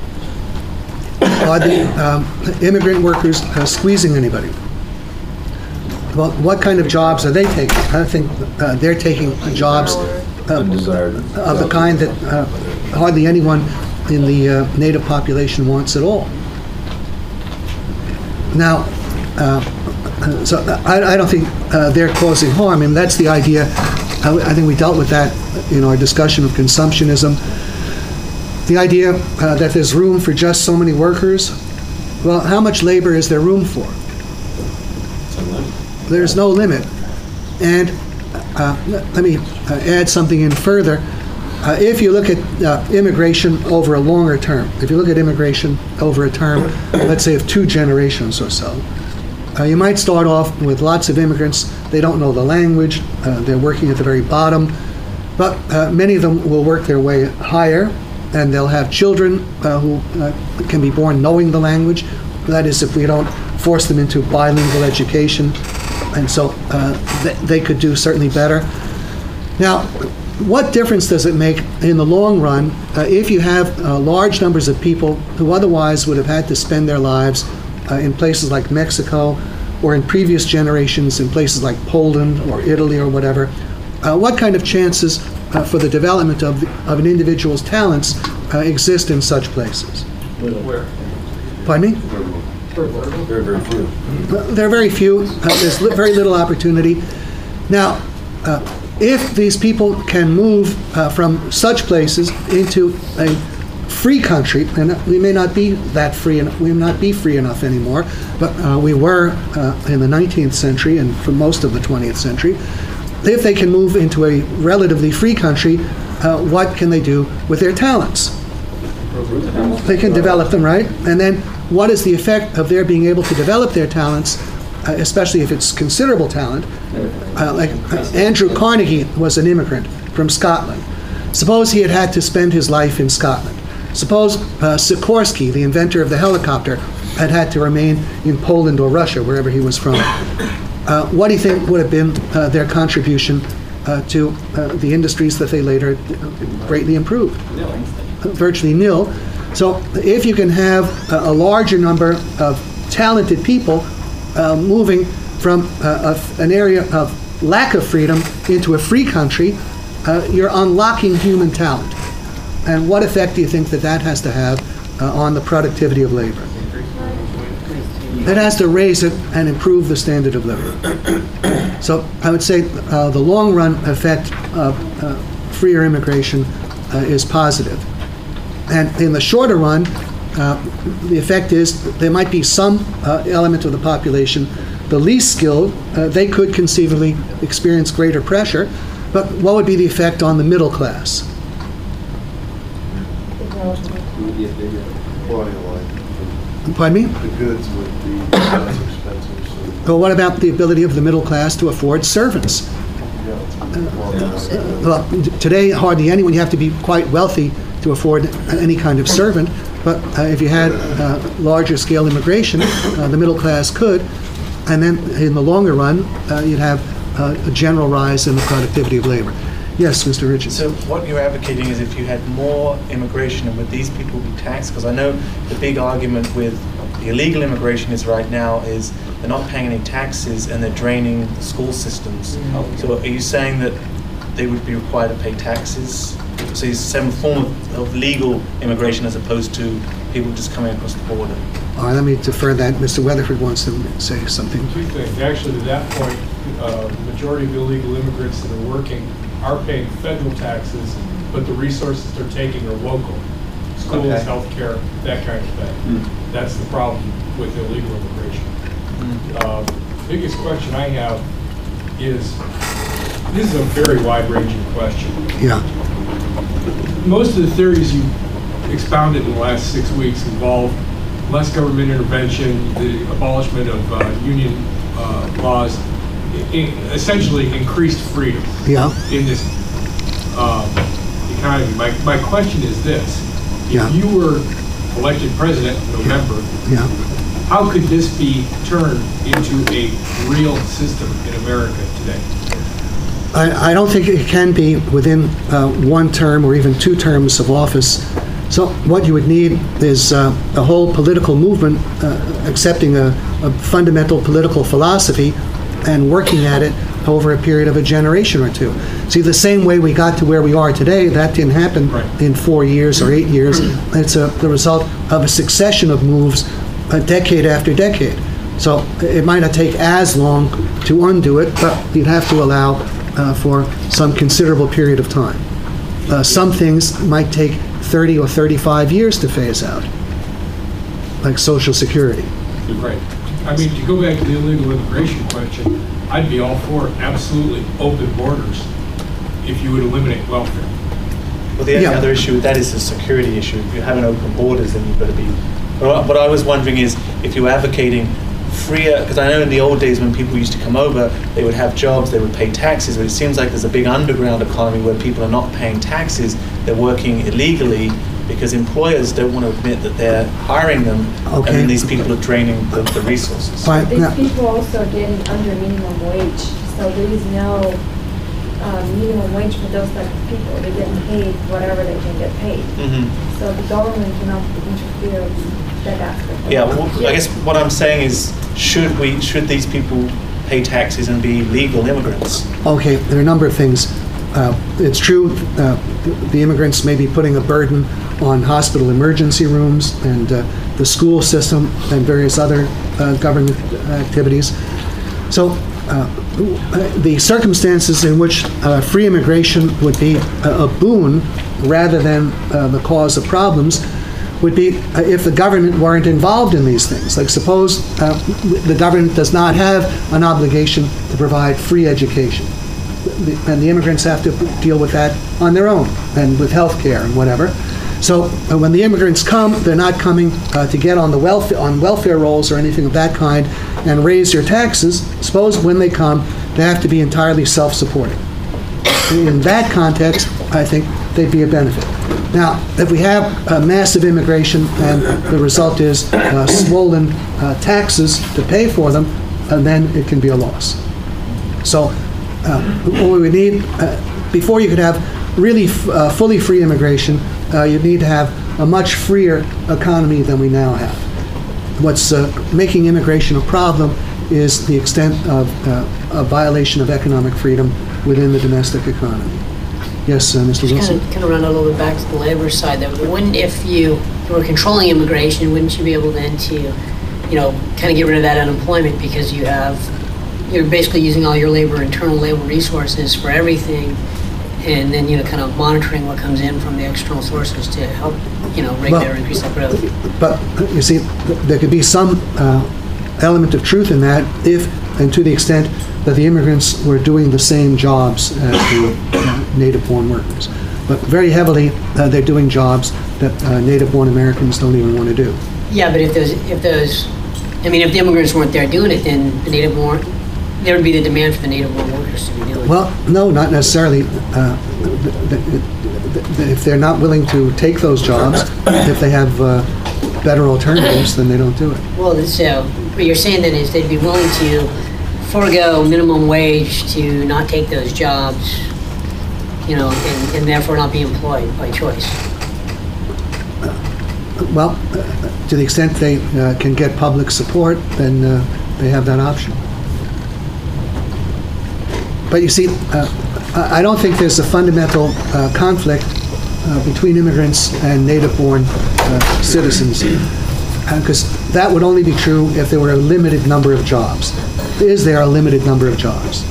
Are the immigrant workers squeezing anybody? Well, what kind of jobs are they taking? I think they're taking jobs of the kind that hardly anyone in the native population wants at all. Now, so I don't think they're causing harm, and that's the idea. I think we dealt with that in our discussion of consumptionism. The idea that there's room for just so many workers. Well, how much labor is there room for? There's no limit. And let me add something in further. If you look at immigration over a longer term, if you look at immigration over a term, let's say of 2 generations or so, you might start off with lots of immigrants. They don't know the language. They're working at the very bottom. But many of them will work their way higher, and they'll have children who can be born knowing the language. That is, if we don't force them into bilingual education. And so they could do certainly better. Now, what difference does it make in the long run if you have large numbers of people who otherwise would have had to spend their lives in places like Mexico, or in previous generations in places like Poland or Italy or whatever, what kind of chances for the development of an individual's talents exist in such places? Where? Pardon me? Very, very few. There are very few. There's very little opportunity. Now, if these people can move from such places into a free country, and we may not be that free, and we may not be free enough anymore, but we were in the 19th century and for most of the 20th century. If they can move into a relatively free country, what can they do with their talents? They can develop them, right? And then what is the effect of their being able to develop their talents, especially if it's considerable talent? Like Andrew Carnegie was an immigrant from Scotland. Suppose he had to spend his life in Scotland. Suppose Sikorsky, the inventor of the helicopter, had to remain in Poland or Russia, wherever he was from. What do you think would have been their contribution to the industries that they later greatly improved? Virtually nil. So if you can have a larger number of talented people moving from an area of lack of freedom into a free country, you're unlocking human talent. And what effect do you think that has to have on the productivity of labor? It has to raise it and improve the standard of living. So I would say the long-run effect of freer immigration is positive. And in the shorter run, the effect is there might be some element of the population, the least skilled, they could conceivably experience greater pressure, but what would be the effect on the middle class? Pardon me? The goods would be less expensive. Well, what about the ability of the middle class to afford servants? Well, today, hardly anyone. You have to be quite wealthy to afford any kind of servant. But if you had larger scale immigration, the middle class could. And then in the longer run, you'd have a general rise in the productivity of labor. Yes, Mr. Richardson. So what you're advocating is if you had more immigration, and would these people be taxed? Because I know the big argument with the illegal immigration is right now is they're not paying any taxes and they're draining the school systems. So are you saying that they would be required to pay taxes? So it's some form of legal immigration as opposed to people just coming across the border? All right, let me defer that. Mr. Weatherford wants to say something. Two things. Actually, to that point, the majority of illegal immigrants that are working are paying federal taxes, but the resources they're taking are local. Schools, healthcare, that kind of thing. That's the problem with illegal immigration. The biggest question I have is, this is a very wide-ranging question. Yeah. Most of the theories you expounded in the last 6 weeks involve less government intervention, the abolishment of union laws, essentially increased freedom in this economy. My question is this. If you were elected president in November, how could this be turned into a real system in America today? I don't think it can be within one term or even 2 terms of office. So what you would need is a whole political movement accepting a fundamental political philosophy and working at it over a period of a generation or 2. See, the same way we got to where we are today, that didn't happen in 4 years or 8 years. It's the result of a succession of moves, decade after decade. So it might not take as long to undo it, but you'd have to allow for some considerable period of time. Some things might take 30 or 35 years to phase out, like Social Security. Right. I mean, to go back to the illegal immigration question, I'd be all for absolutely open borders if you would eliminate welfare. Well, the only other issue with that is the security issue. If you're having open borders, then you've got to be... What I was wondering is, if you're advocating freer, because I know in the old days when people used to come over, they would have jobs, they would pay taxes, but it seems like there's a big underground economy where people are not paying taxes, they're working illegally because employers don't want to admit that they're hiring them, and then these people are draining the resources. These people also are getting under minimum wage, so there is no minimum wage for those type of people. They're getting paid whatever they can get paid. So the government cannot interfere that aspect. Yeah, well, I guess what I'm saying is, should these people pay taxes and be legal immigrants? Okay, there are a number of things. It's true, the immigrants may be putting a burden on hospital emergency rooms and the school system and various other government activities. So the circumstances in which free immigration would be a boon rather than the cause of problems would be if the government weren't involved in these things. Like suppose the government does not have an obligation to provide free education. And the immigrants have to deal with that on their own, and with health care and whatever. So when the immigrants come, they're not coming to get on welfare rolls or anything of that kind and raise your taxes. Suppose when they come, they have to be entirely self-supporting. In that context, I think they'd be a benefit. Now, if we have massive immigration and the result is swollen taxes to pay for them, then it can be a loss. So what we would need, before you could have really fully free immigration, you'd need to have a much freer economy than we now have. What's making immigration a problem is the extent of a violation of economic freedom within the domestic economy. Yes, Mr. Wilson? Kind of run a little bit back to the labor side. That wouldn't, if you were controlling immigration, wouldn't you be able then to, kind of get rid of that unemployment because you're basically using all your internal labor resources for everything, and then kind of monitoring what comes in from the external sources to help regulate or increase that growth. But you see, there could be some element of truth in that if and to the extent that the immigrants were doing the same jobs as the native-born workers. But very heavily, they're doing jobs that native-born Americans don't even want to do. Yeah, but if the immigrants weren't there doing it, then the native-born, there would be the demand for the native-born workers to be doing it. Well, no, not necessarily. If they're not willing to take those jobs, if they have better alternatives, then they don't do it. Well, so what you're saying then is they'd be willing to forego minimum wage to not take those jobs, and therefore not be employed by choice. Well, to the extent they can get public support, then they have that option. But you see, I don't think there's a fundamental conflict between immigrants and native-born citizens, because that would only be true if there were a limited number of jobs. Is there a limited number of jobs?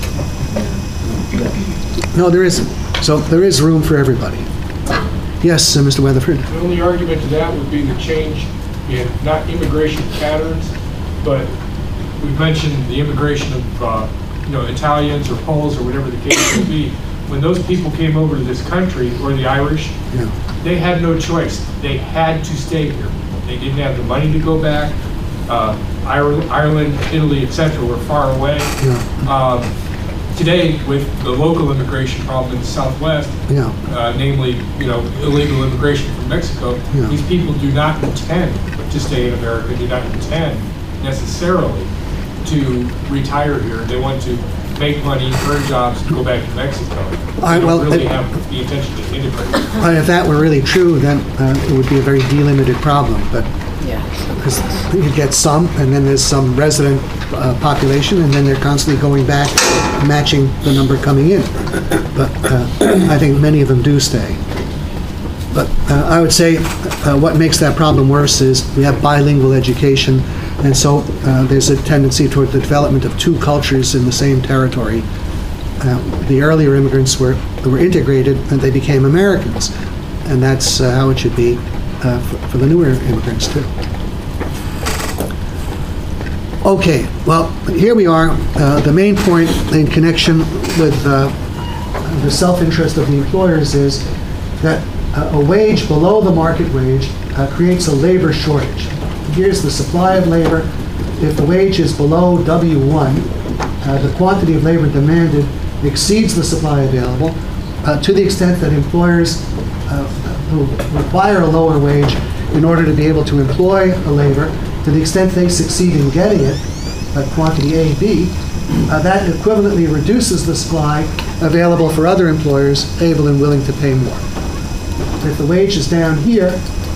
No, there isn't. So there is room for everybody. Yes, Mr. Weatherford. The only argument to that would be the change in not immigration patterns, but we mentioned the immigration of Italians or Poles or whatever the case may be. When those people came over to this country, or the Irish, they had no choice. They had to stay here. They didn't have the money to go back. Ireland, Italy, etc. were far away. Today, with the local immigration problem in the Southwest, namely, illegal immigration from Mexico, these people do not intend to stay in America, do not intend necessarily to retire here. They want to make money, earn jobs, and go back to Mexico. They don't really have the intention to integrate. If that were really true, then it would be a very delimited problem. But because you get some, and then there's some resident population, and then they're constantly going back, matching the number coming in. But I think many of them do stay. But I would say what makes that problem worse is we have bilingual education, and so there's a tendency toward the development of two cultures in the same territory. The earlier immigrants were integrated, and they became Americans, and that's how it should be for the newer immigrants too. Okay, well, here we are. The main point in connection with the self-interest of the employers is that a wage below the market wage creates a labor shortage. Here's the supply of labor. If the wage is below W1, the quantity of labor demanded exceeds the supply available to the extent that employers who require a lower wage in order to be able to employ a labor, to the extent they succeed in getting it, quantity AB, that equivalently reduces the supply available for other employers able and willing to pay more. If the wage is down here,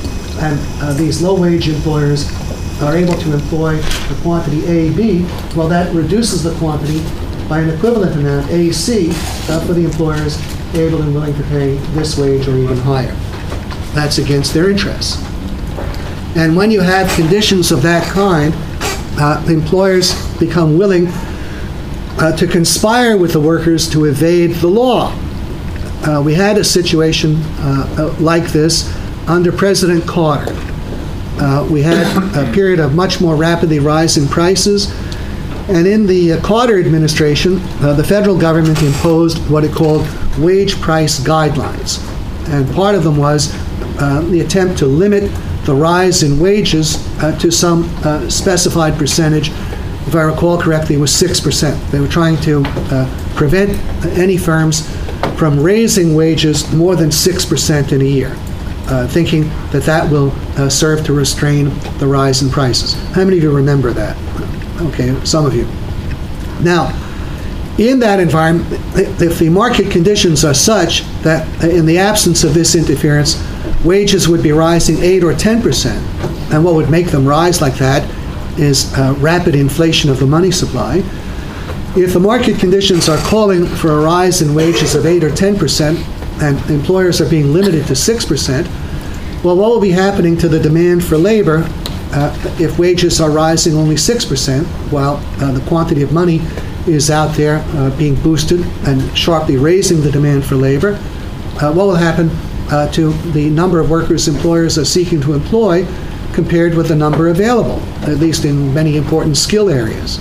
and these low-wage employers are able to employ the quantity A, B, well, that reduces the quantity by an equivalent amount, A, C, for the employers able and willing to pay this wage or even higher. That's against their interests. And when you have conditions of that kind, employers become willing to conspire with the workers to evade the law. We had a situation like this under President Carter. We had a period of much more rapidly rising prices, and in the Carter administration, the federal government imposed what it called wage price guidelines. And part of them was the attempt to limit the rise in wages to some specified percentage. If I recall correctly, it was 6%. They were trying to prevent any firms from raising wages more than 6% in a year, thinking that that will serve to restrain the rise in prices. How many of you remember that? Okay, some of you. Now, in that environment, if the market conditions are such that in the absence of this interference, wages would be rising 8 or 10%, and what would make them rise like that is rapid inflation of the money supply. If the market conditions are calling for a rise in wages of 8 or 10%, and employers are being limited to 6%, well, what will be happening to the demand for labor if wages are rising only 6%, while the quantity of money is out there being boosted and sharply raising the demand for labor? What will happen to the number of workers employers are seeking to employ compared with the number available, at least in many important skill areas?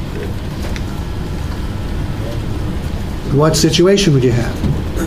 What situation would you have?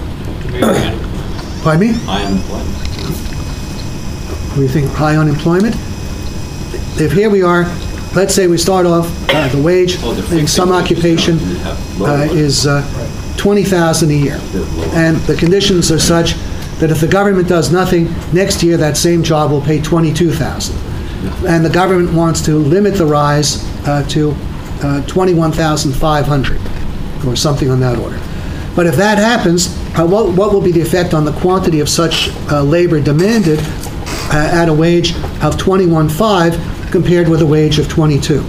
Pardon me? High unemployment. We think high unemployment? If here we are, let's say we start off, the wage in some occupation is $20,000 a year. And the conditions are such that if the government does nothing, next year that same job will pay $22,000. And the government wants to limit the rise to $21,500 or something on that order. But if that happens, what will be the effect on the quantity of such labor demanded at a wage of $21,500 compared with a wage of $22,000?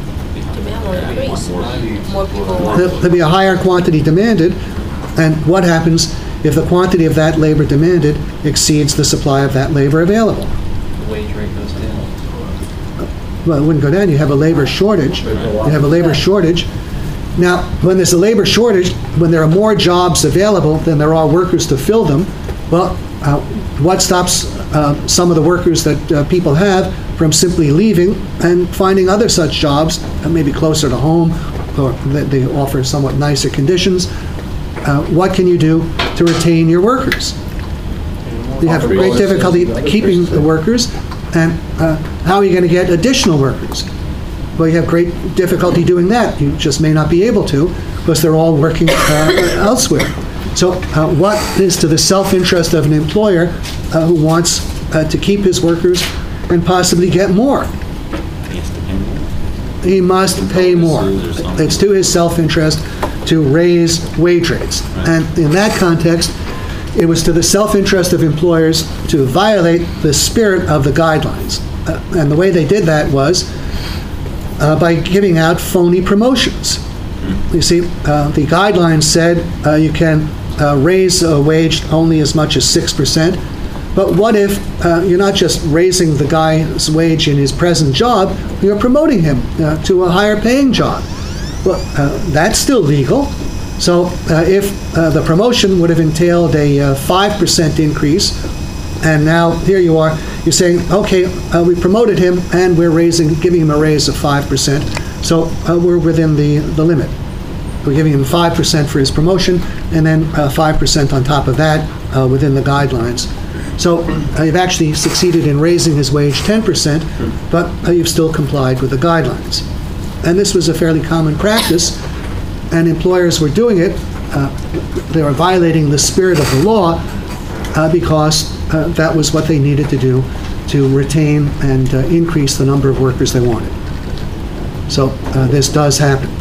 There'll be a higher quantity demanded, and what happens if the quantity of that labor demanded exceeds the supply of that labor available? The wage rate goes down. Well, it wouldn't go down. You have a labor shortage. You have a labor shortage. Now, when there's a labor shortage, when there are more jobs available than there are workers to fill them, well, what stops some of the workers that people have from simply leaving and finding other such jobs, maybe closer to home, or they offer somewhat nicer conditions? What can you do to retain your workers? You have great difficulty keeping the workers, and how are you going to get additional workers? Well, you have great difficulty doing that. You just may not be able to because they're all working elsewhere. So what is to the self-interest of an employer who wants to keep his workers and possibly get more? He must pay more. It's to his self-interest to raise wage rates. And in that context, it was to the self-interest of employers to violate the spirit of the guidelines. And the way they did that was by giving out phony promotions. You see, the guidelines said you can raise a wage only as much as 6%, but what if you're not just raising the guy's wage in his present job, you're promoting him to a higher paying job? Well, that's still legal. So if the promotion would have entailed a 5% increase, and now here you are, you're saying, okay, we promoted him and we're giving him a raise of 5%, so we're within the limit. We're giving him 5% for his promotion, and then 5% on top of that within the guidelines. So you've actually succeeded in raising his wage 10%, but you've still complied with the guidelines. And this was a fairly common practice, and employers were doing it. They were violating the spirit of the law because that was what they needed to do to retain and increase the number of workers they wanted. So this does happen.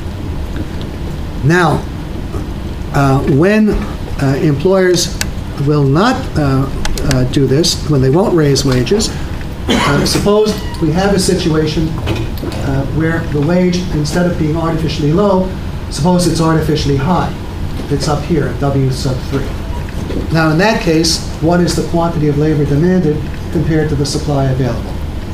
Now, when employers will not do this, when they won't raise wages, Suppose we have a situation where the wage, instead of being artificially low, suppose it's artificially high. It's up here, W sub 3. Now, in that case, what is the quantity of labor demanded compared to the supply available?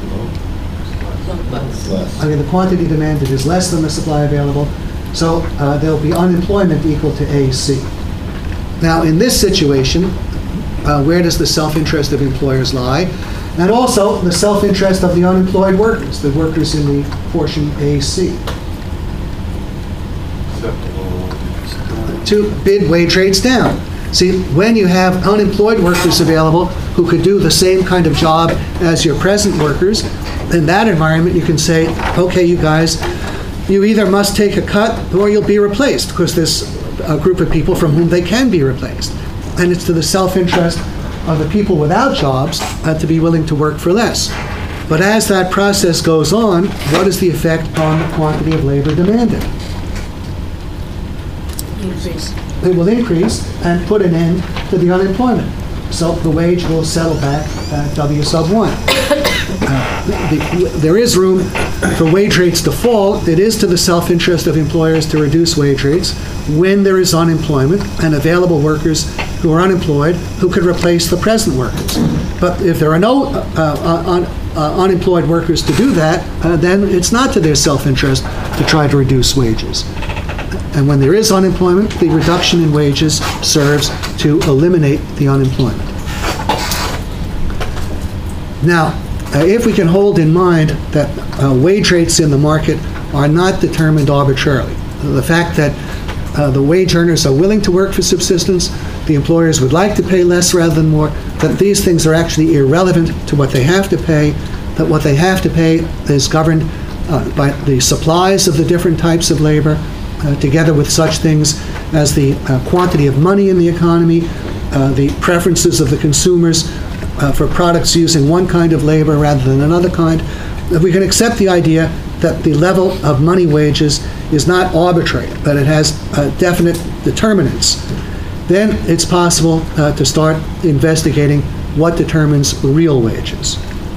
Less. I mean, the quantity demanded is less than the supply available, so there'll be unemployment equal to AC. Now, in this situation, where does the self-interest of employers lie? And also the self-interest of the unemployed workers, the workers in the portion AC. To bid wage rates down. See, when you have unemployed workers available who could do the same kind of job as your present workers, in that environment you can say, okay, you guys, you either must take a cut or you'll be replaced, because there's a group of people from whom they can be replaced. And it's to the self-interest of the people without jobs to be willing to work for less. But as that process goes on, what is the effect on the quantity of labor demanded? Increase. It will increase and put an end to the unemployment. So the wage will settle back at W sub 1. There is room for wage rates to fall. It is to the self-interest of employers to reduce wage rates when there is unemployment and available workers who are unemployed who could replace the present workers. But if there are no unemployed workers to do that, then it's not to their self-interest to try to reduce wages. And when there is unemployment, the reduction in wages serves to eliminate the unemployment. Now, if we can hold in mind that wage rates in the market are not determined arbitrarily, the fact that the wage earners are willing to work for subsistence, the employers would like to pay less rather than more, that these things are actually irrelevant to what they have to pay, that what they have to pay is governed by the supplies of the different types of labor, together with such things as the quantity of money in the economy, the preferences of the consumers for products using one kind of labor rather than another kind. If we can accept the idea that the level of money wages is not arbitrary, but it has definite determinants, then it's possible to start investigating what determines real wages.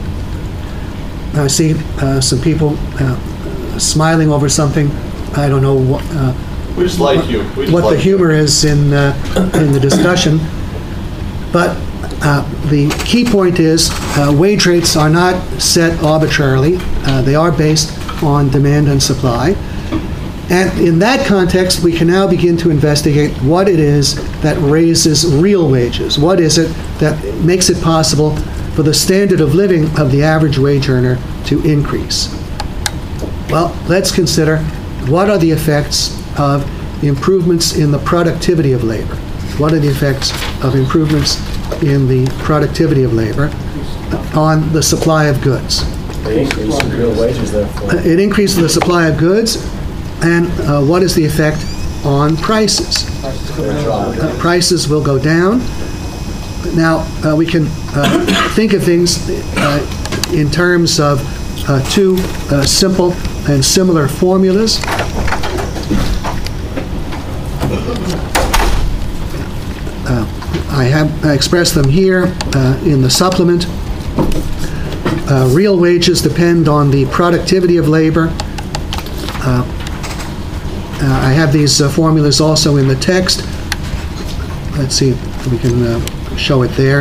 I see some people smiling over something. I don't know what, we just like you. We just what like the humor is in the discussion, but the key point is wage rates are not set arbitrarily. They are based on demand and supply. And in that context, we can now begin to investigate what it is that raises real wages. What is it that makes it possible for the standard of living of the average wage earner to increase? Well, let's consider what are the effects of improvements in the productivity of labor. What are the effects of improvements in the productivity of labor on the supply of goods? They increase in real wages, therefore. It increases the supply of goods, and what is the effect on prices? Prices will go down. Now, we can think of things in terms of two simple and similar formulas. I have expressed them here in the supplement. Real wages depend on the productivity of labor. I have these formulas also in the text. Let's see if we can show it there.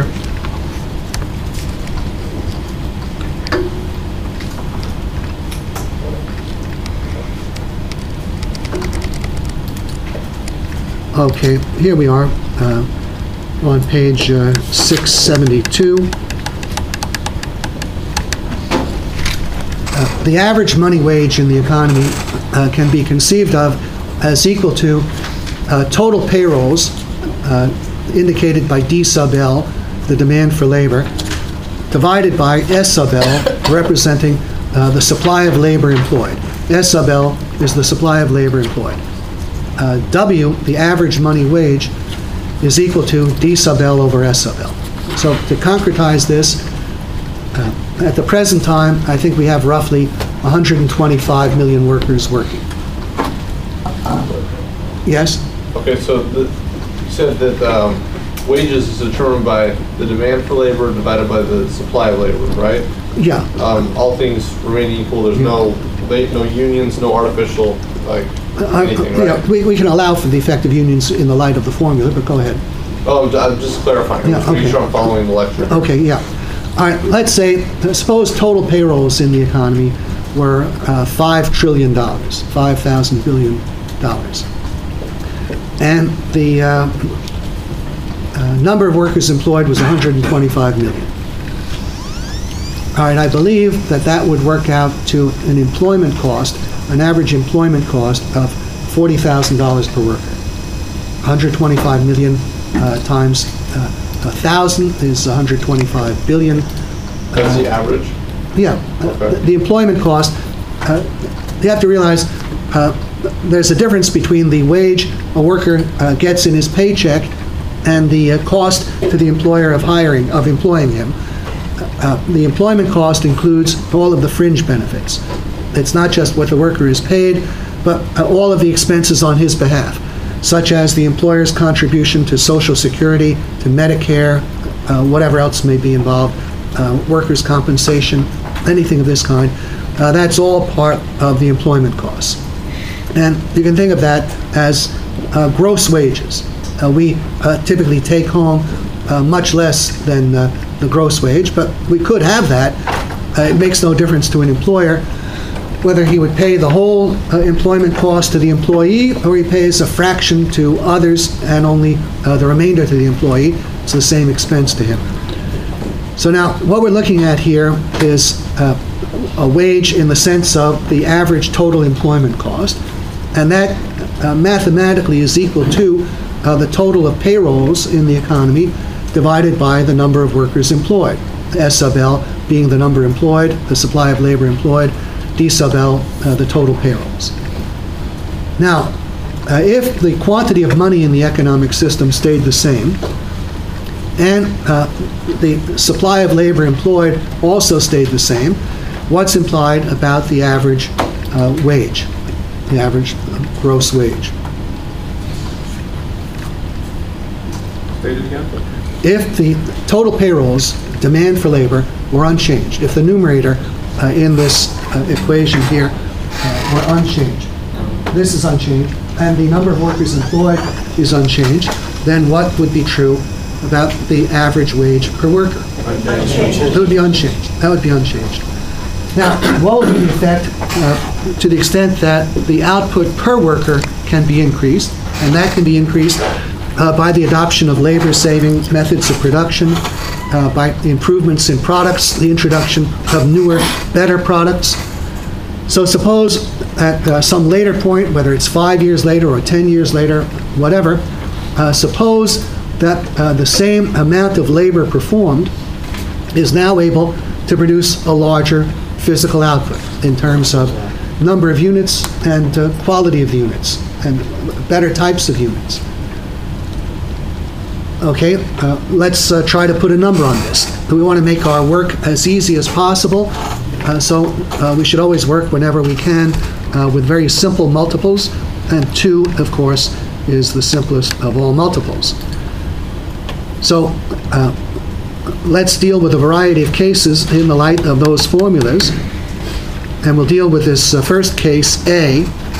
Okay, here we are on page 672. The average money wage in the economy can be conceived of as equal to total payrolls indicated by D sub L, the demand for labor, divided by S sub L, representing the supply of labor employed. S sub L is the supply of labor employed. W, the average money wage, is equal to D sub L over S sub L. So to concretize this, at the present time, I think we have roughly 125 million workers working. Yes? Okay, so you said that wages is determined by the demand for labor divided by the supply of labor, right? Yeah. All things remain equal. There's no unions, no artificial, like, anything, right? Yeah, we can allow for the effect of unions in the light of the formula, but go ahead. Oh, I'm just clarifying. Yeah, Just making okay. sure I'm following the lecture. Okay, yeah. All right, let's say, suppose total payrolls in the economy were $5 trillion, $5,000 billion. And the number of workers employed was 125 million. All right, I believe that would work out to an employment cost, an average employment cost of $40,000 per worker. 125 million times 1,000 is 125 billion. That's the average? Yeah. Okay. The employment cost, you have to realize there's a difference between the wage a worker gets in his paycheck and the cost to the employer of employing him. The employment cost includes all of the fringe benefits. It's not just what the worker is paid, but all of the expenses on his behalf, such as the employer's contribution to Social Security, to Medicare, whatever else may be involved, workers' compensation, anything of this kind. That's all part of the employment costs. And you can think of that as gross wages. We typically take home much less than the gross wage, but we could have that. It makes no difference to an employer whether he would pay the whole employment cost to the employee or he pays a fraction to others and only the remainder to the employee. It's the same expense to him. So now what we're looking at here is a wage in the sense of the average total employment cost, and that mathematically is equal to the total of payrolls in the economy divided by the number of workers employed. S sub L being the number employed, the supply of labor employed, D sub L, the total payrolls. Now, if the quantity of money in the economic system stayed the same, and the supply of labor employed also stayed the same, what's implied about the average wage, the average gross wage? State it again. If the total payrolls, demand for labor, were unchanged, if the numerator in this equation here were unchanged, this is unchanged, and the number of workers employed is unchanged, then what would be true about the average wage per worker? Unchanged. It would be unchanged. That would be unchanged. Now, what would be the effect to the extent that the output per worker can be increased, and that can be increased by the adoption of labor-saving methods of production, by the improvements in products, the introduction of newer, better products. So suppose at some later point, whether it's 5 years later or 10 years later, whatever, suppose that the same amount of labor performed is now able to produce a larger physical output in terms of number of units and quality of the units and better types of units. Okay, let's try to put a number on this. We want to make our work as easy as possible, so we should always work whenever we can with very simple multiples, and 2, of course, is the simplest of all multiples. So let's deal with a variety of cases in the light of those formulas, and we'll deal with this first case, A,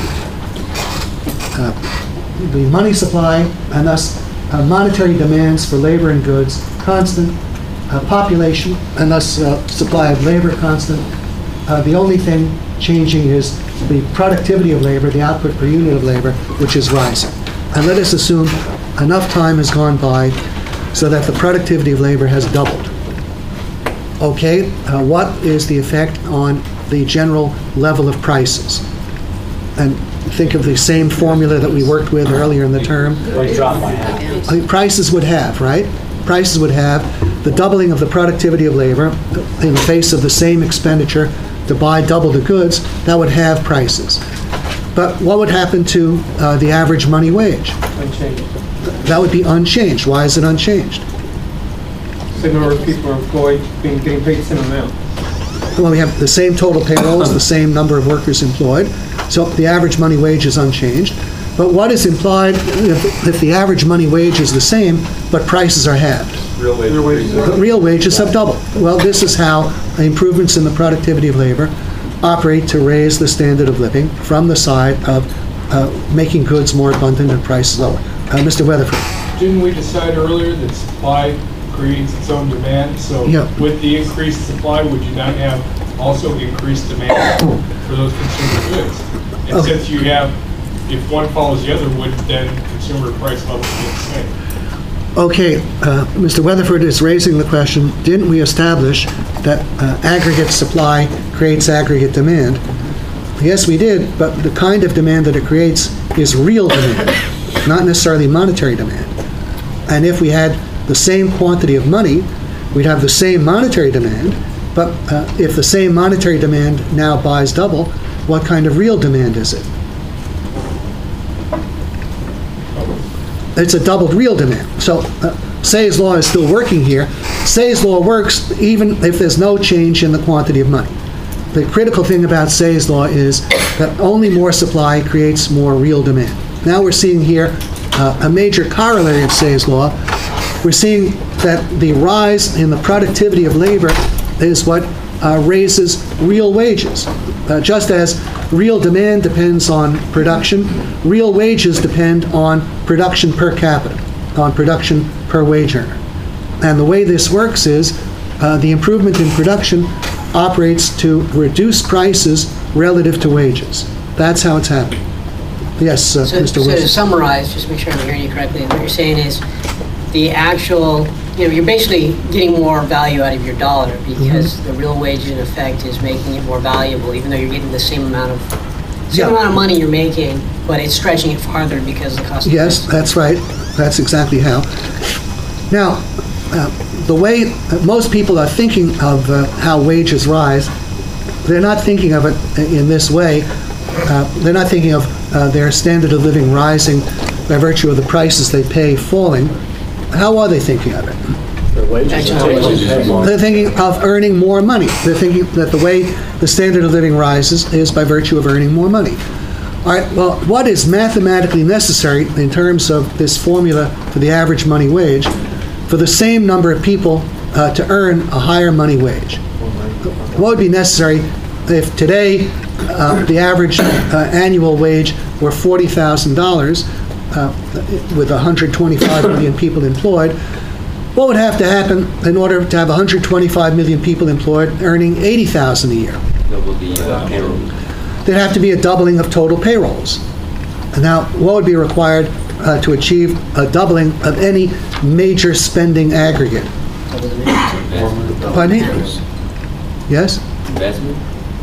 the money supply, and thus monetary demands for labor and goods, constant, population, and thus supply of labor constant. The only thing changing is the productivity of labor, the output per unit of labor, which is rising. And let us assume enough time has gone by so that the productivity of labor has doubled. Okay, what is the effect on the general level of prices? And think of the same formula that we worked with earlier in the term. Or drop by half. Prices would have, right? Prices would have the doubling of the productivity of labor in the face of the same expenditure to buy double the goods. That would have prices. But what would happen to the average money wage? Unchanged. That would be unchanged. Why is it unchanged? The number of people are employed getting paid the same amount. Well, we have the same total payrolls, the same number of workers employed, so the average money wage is unchanged. But what is implied if the average money wage is the same, but prices are halved? Real wage increases. The real wages have doubled. Well, this is how improvements in the productivity of labor operate to raise the standard of living from the side of making goods more abundant and prices lower. Mr. Weatherford. Didn't we decide earlier that supply creates its own demand? So Yeah. with the increased supply, would you not have also increased demand for those consumer goods? And Okay. since you have, if one follows the other, would then consumer price levels be the same? Okay, Mr. Weatherford is raising the question, didn't we establish that aggregate supply creates aggregate demand? Yes, we did, but the kind of demand that it creates is real demand, not necessarily monetary demand. And if we had the same quantity of money, we'd have the same monetary demand, but if the same monetary demand now buys double, what kind of real demand is it? It's a doubled real demand. So Say's law is still working here. Say's law works even if there's no change in the quantity of money. The critical thing about Say's law is that only more supply creates more real demand. Now we're seeing here a major corollary of Say's law. We're seeing that the rise in the productivity of labor is what raises real wages. Just as real demand depends on production, real wages depend on production per capita, on production per wage earner. And the way this works is the improvement in production operates to reduce prices relative to wages. That's how it's happening. Yes, Mr. Wilson. So to summarize, just make sure I'm hearing you correctly, what you're saying is the actual, you're basically getting more value out of your dollar because the real wage in effect is making it more valuable, even though you're getting the same amount of money you're making, but it's stretching it farther because of the cost of Yes, that's right. That's exactly how. Now, the way most people are thinking of how wages rise, they're not thinking of it in this way. They're not thinking of their standard of living rising by virtue of the prices they pay falling. How are they thinking of it? Their wages are more. They're thinking of earning more money. They're thinking that the way the standard of living rises is by virtue of earning more money. All right, well, what is mathematically necessary in terms of this formula for the average money wage for the same number of people to earn a higher money wage? What would be necessary if today the average annual wage were $40,000 with 125 million people employed? What would have to happen in order to have 125 million people employed earning $80,000 a year? Double the payroll. There'd have to be a doubling of total payrolls. Now, what would be required to achieve a doubling of any major spending aggregate? Pardon me? Yes? Investment?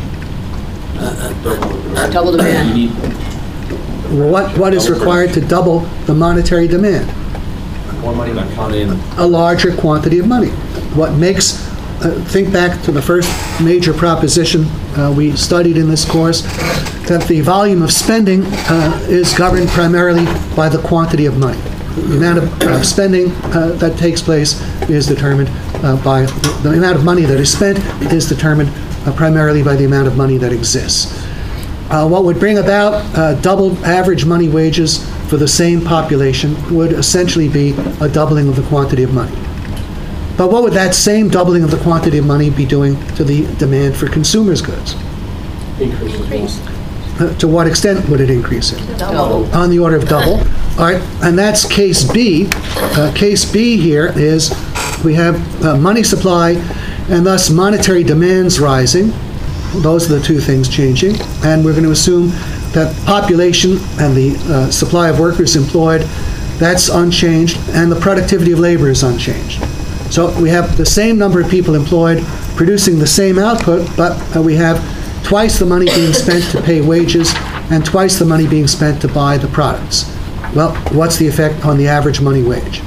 double demand. What is required to double the monetary demand? More money not counted in. A larger quantity of money. What makes, think back to the first major proposition we studied in this course, that the volume of spending is governed primarily by the quantity of money. The amount of spending that takes place is determined by the amount of money that is spent is determined primarily by the amount of money that exists. What would bring about doubled average money wages for the same population would essentially be a doubling of the quantity of money. But what would that same doubling of the quantity of money be doing to the demand for consumers' goods? Increase. To what extent would it increase it? Double. On the order of double. All right, and that's case B. Case B here is we have money supply and thus monetary demands rising. Those are the two things changing. And we're going to assume that population and the supply of workers employed, that's unchanged, and the productivity of labor is unchanged. So we have the same number of people employed producing the same output, but we have twice the money being spent to pay wages and twice the money being spent to buy the products. Well, what's the effect on the average money wage?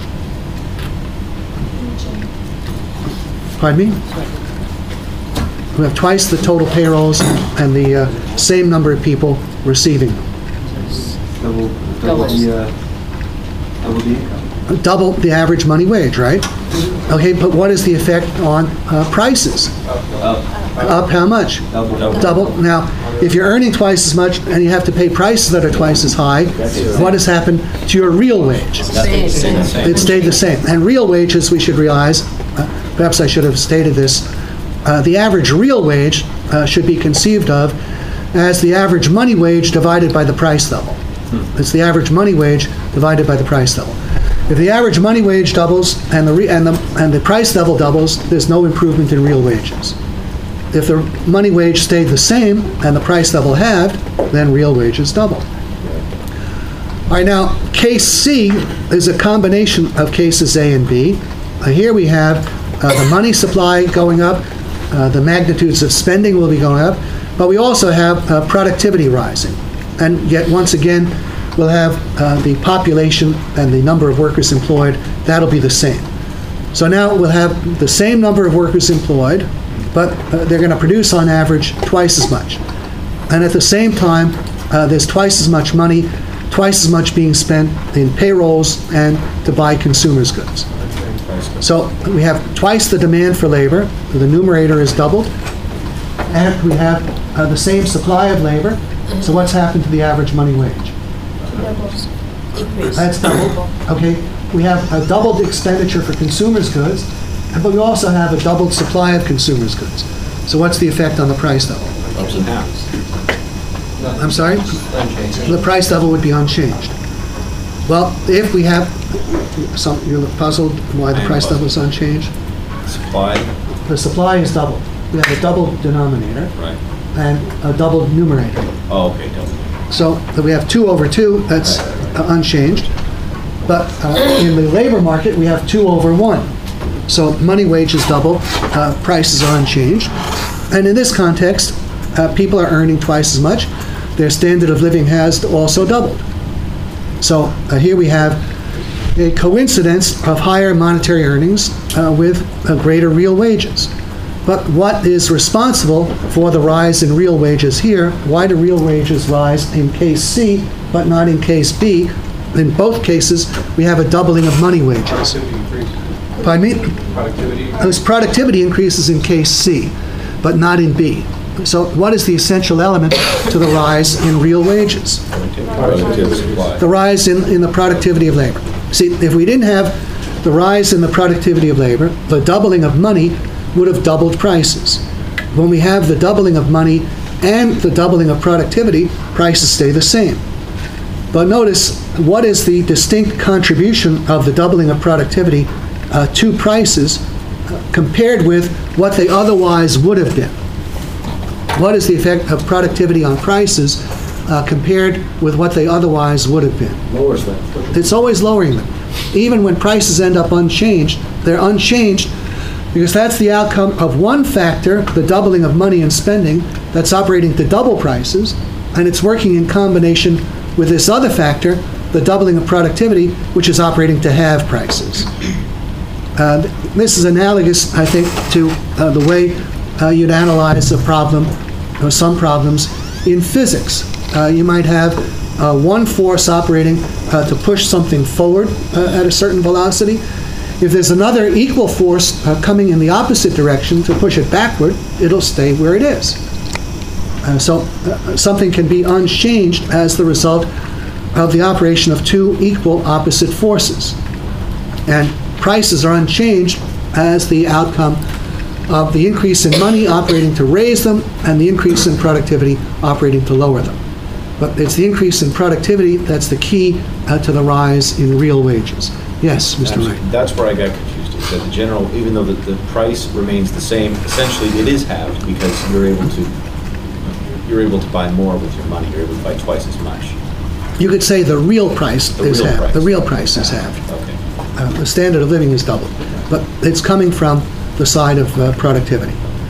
Pardon me? We have twice the total payrolls and the same number of people receiving them. Double the income. Double the average money wage, right? Okay, but what is the effect on prices? Up how much? Double. Double. Now, if you're earning twice as much and you have to pay prices that are twice as high, what has happened to your real wage? It stayed the same. And real wages, we should realize, perhaps I should have stated this, the average real wage should be conceived of as the average money wage divided by the price level. It's the average money wage divided by the price level. If the average money wage doubles and the price level doubles, there's no improvement in real wages. If the money wage stayed the same and the price level halved, then real wages double. All right, now, case C is a combination of cases A and B. Here we have the money supply going up, the magnitudes of spending will be going up, but we also have productivity rising. And yet, once again, we'll have the population and the number of workers employed, that'll be the same. So now we'll have the same number of workers employed, but they're going to produce on average twice as much. And at the same time, there's twice as much money, twice as much being spent in payrolls and to buy consumers' goods. So we have twice the demand for labor, the numerator is doubled, and we have the same supply of labor. So what's happened to the average money wage? That's doubled. Okay, we have a doubled expenditure for consumers' goods, but we also have a doubled supply of consumers' goods. So what's the effect on the price level? Ups and downs. I'm sorry? Unchanged. The price level would be unchanged. Well, if we have you're puzzled why the price level is unchanged? Supply. The supply is doubled. We have a doubled denominator. Right. And a doubled numerator. Oh, okay, double. So we have 2 over 2, that's unchanged. But in the labor market, we have 2 over 1. So money wages double, prices are unchanged. And in this context, people are earning twice as much. Their standard of living has also doubled. So here we have a coincidence of higher monetary earnings with greater real wages. But what is responsible for the rise in real wages here? Why do real wages rise in case C, but not in case B? In both cases, we have a doubling of money wages. Pardon me? Those productivity increases in case C, but not in B. So what is the essential element to the rise in real wages? The rise in the productivity of labor. See, if we didn't have the rise in the productivity of labor, the doubling of money would have doubled prices. When we have the doubling of money and the doubling of productivity, prices stay the same. But notice, what is the distinct contribution of the doubling of productivity to prices compared with what they otherwise would have been? What is the effect of productivity on prices compared with what they otherwise would have been? Lowers them. It's always lowering them. Even when prices end up unchanged, they're unchanged because that's the outcome of one factor, the doubling of money and spending, that's operating to double prices, and it's working in combination with this other factor, the doubling of productivity, which is operating to halve prices. This is analogous, I think, to the way you'd analyze a problem, or some problems, in physics. You might have one force operating to push something forward at a certain velocity. If there's another equal force coming in the opposite direction to push it backward, it'll stay where it is. So something can be unchanged as the result of the operation of 2 equal opposite forces. And prices are unchanged as the outcome of the increase in money operating to raise them and the increase in productivity operating to lower them. But it's the increase in productivity that's the key to the rise in real wages. Yes, Mr. Wright. That's where I got confused. Is that the general, even though the price remains the same, essentially it is halved because you're able to buy more with your money. You're able to buy twice as much. You could say the real price is halved. The real price is halved. Okay. The standard of living is doubled, but it's coming from the side of productivity.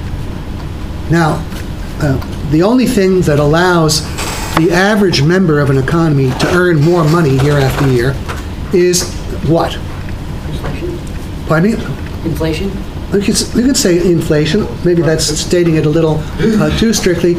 Now, the only thing that allows the average member of an economy to earn more money year after year is what? Inflation. Pardon me? Inflation. You could say inflation. Maybe that's stating it a little too strictly.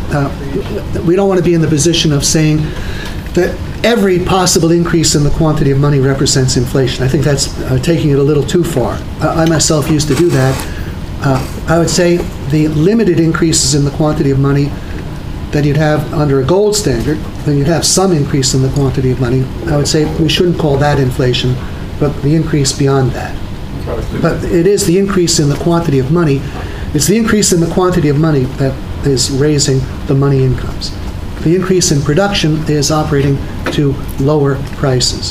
We don't want to be in the position of saying that every possible increase in the quantity of money represents inflation. I think that's taking it a little too far. I myself used to do that. I would say the limited increases in the quantity of money that you'd have under a gold standard, then you'd have some increase in the quantity of money. I would say we shouldn't call that inflation, but the increase beyond that. But it is the increase in the quantity of money. It's the increase in the quantity of money that is raising the money incomes. The increase in production is operating to lower prices.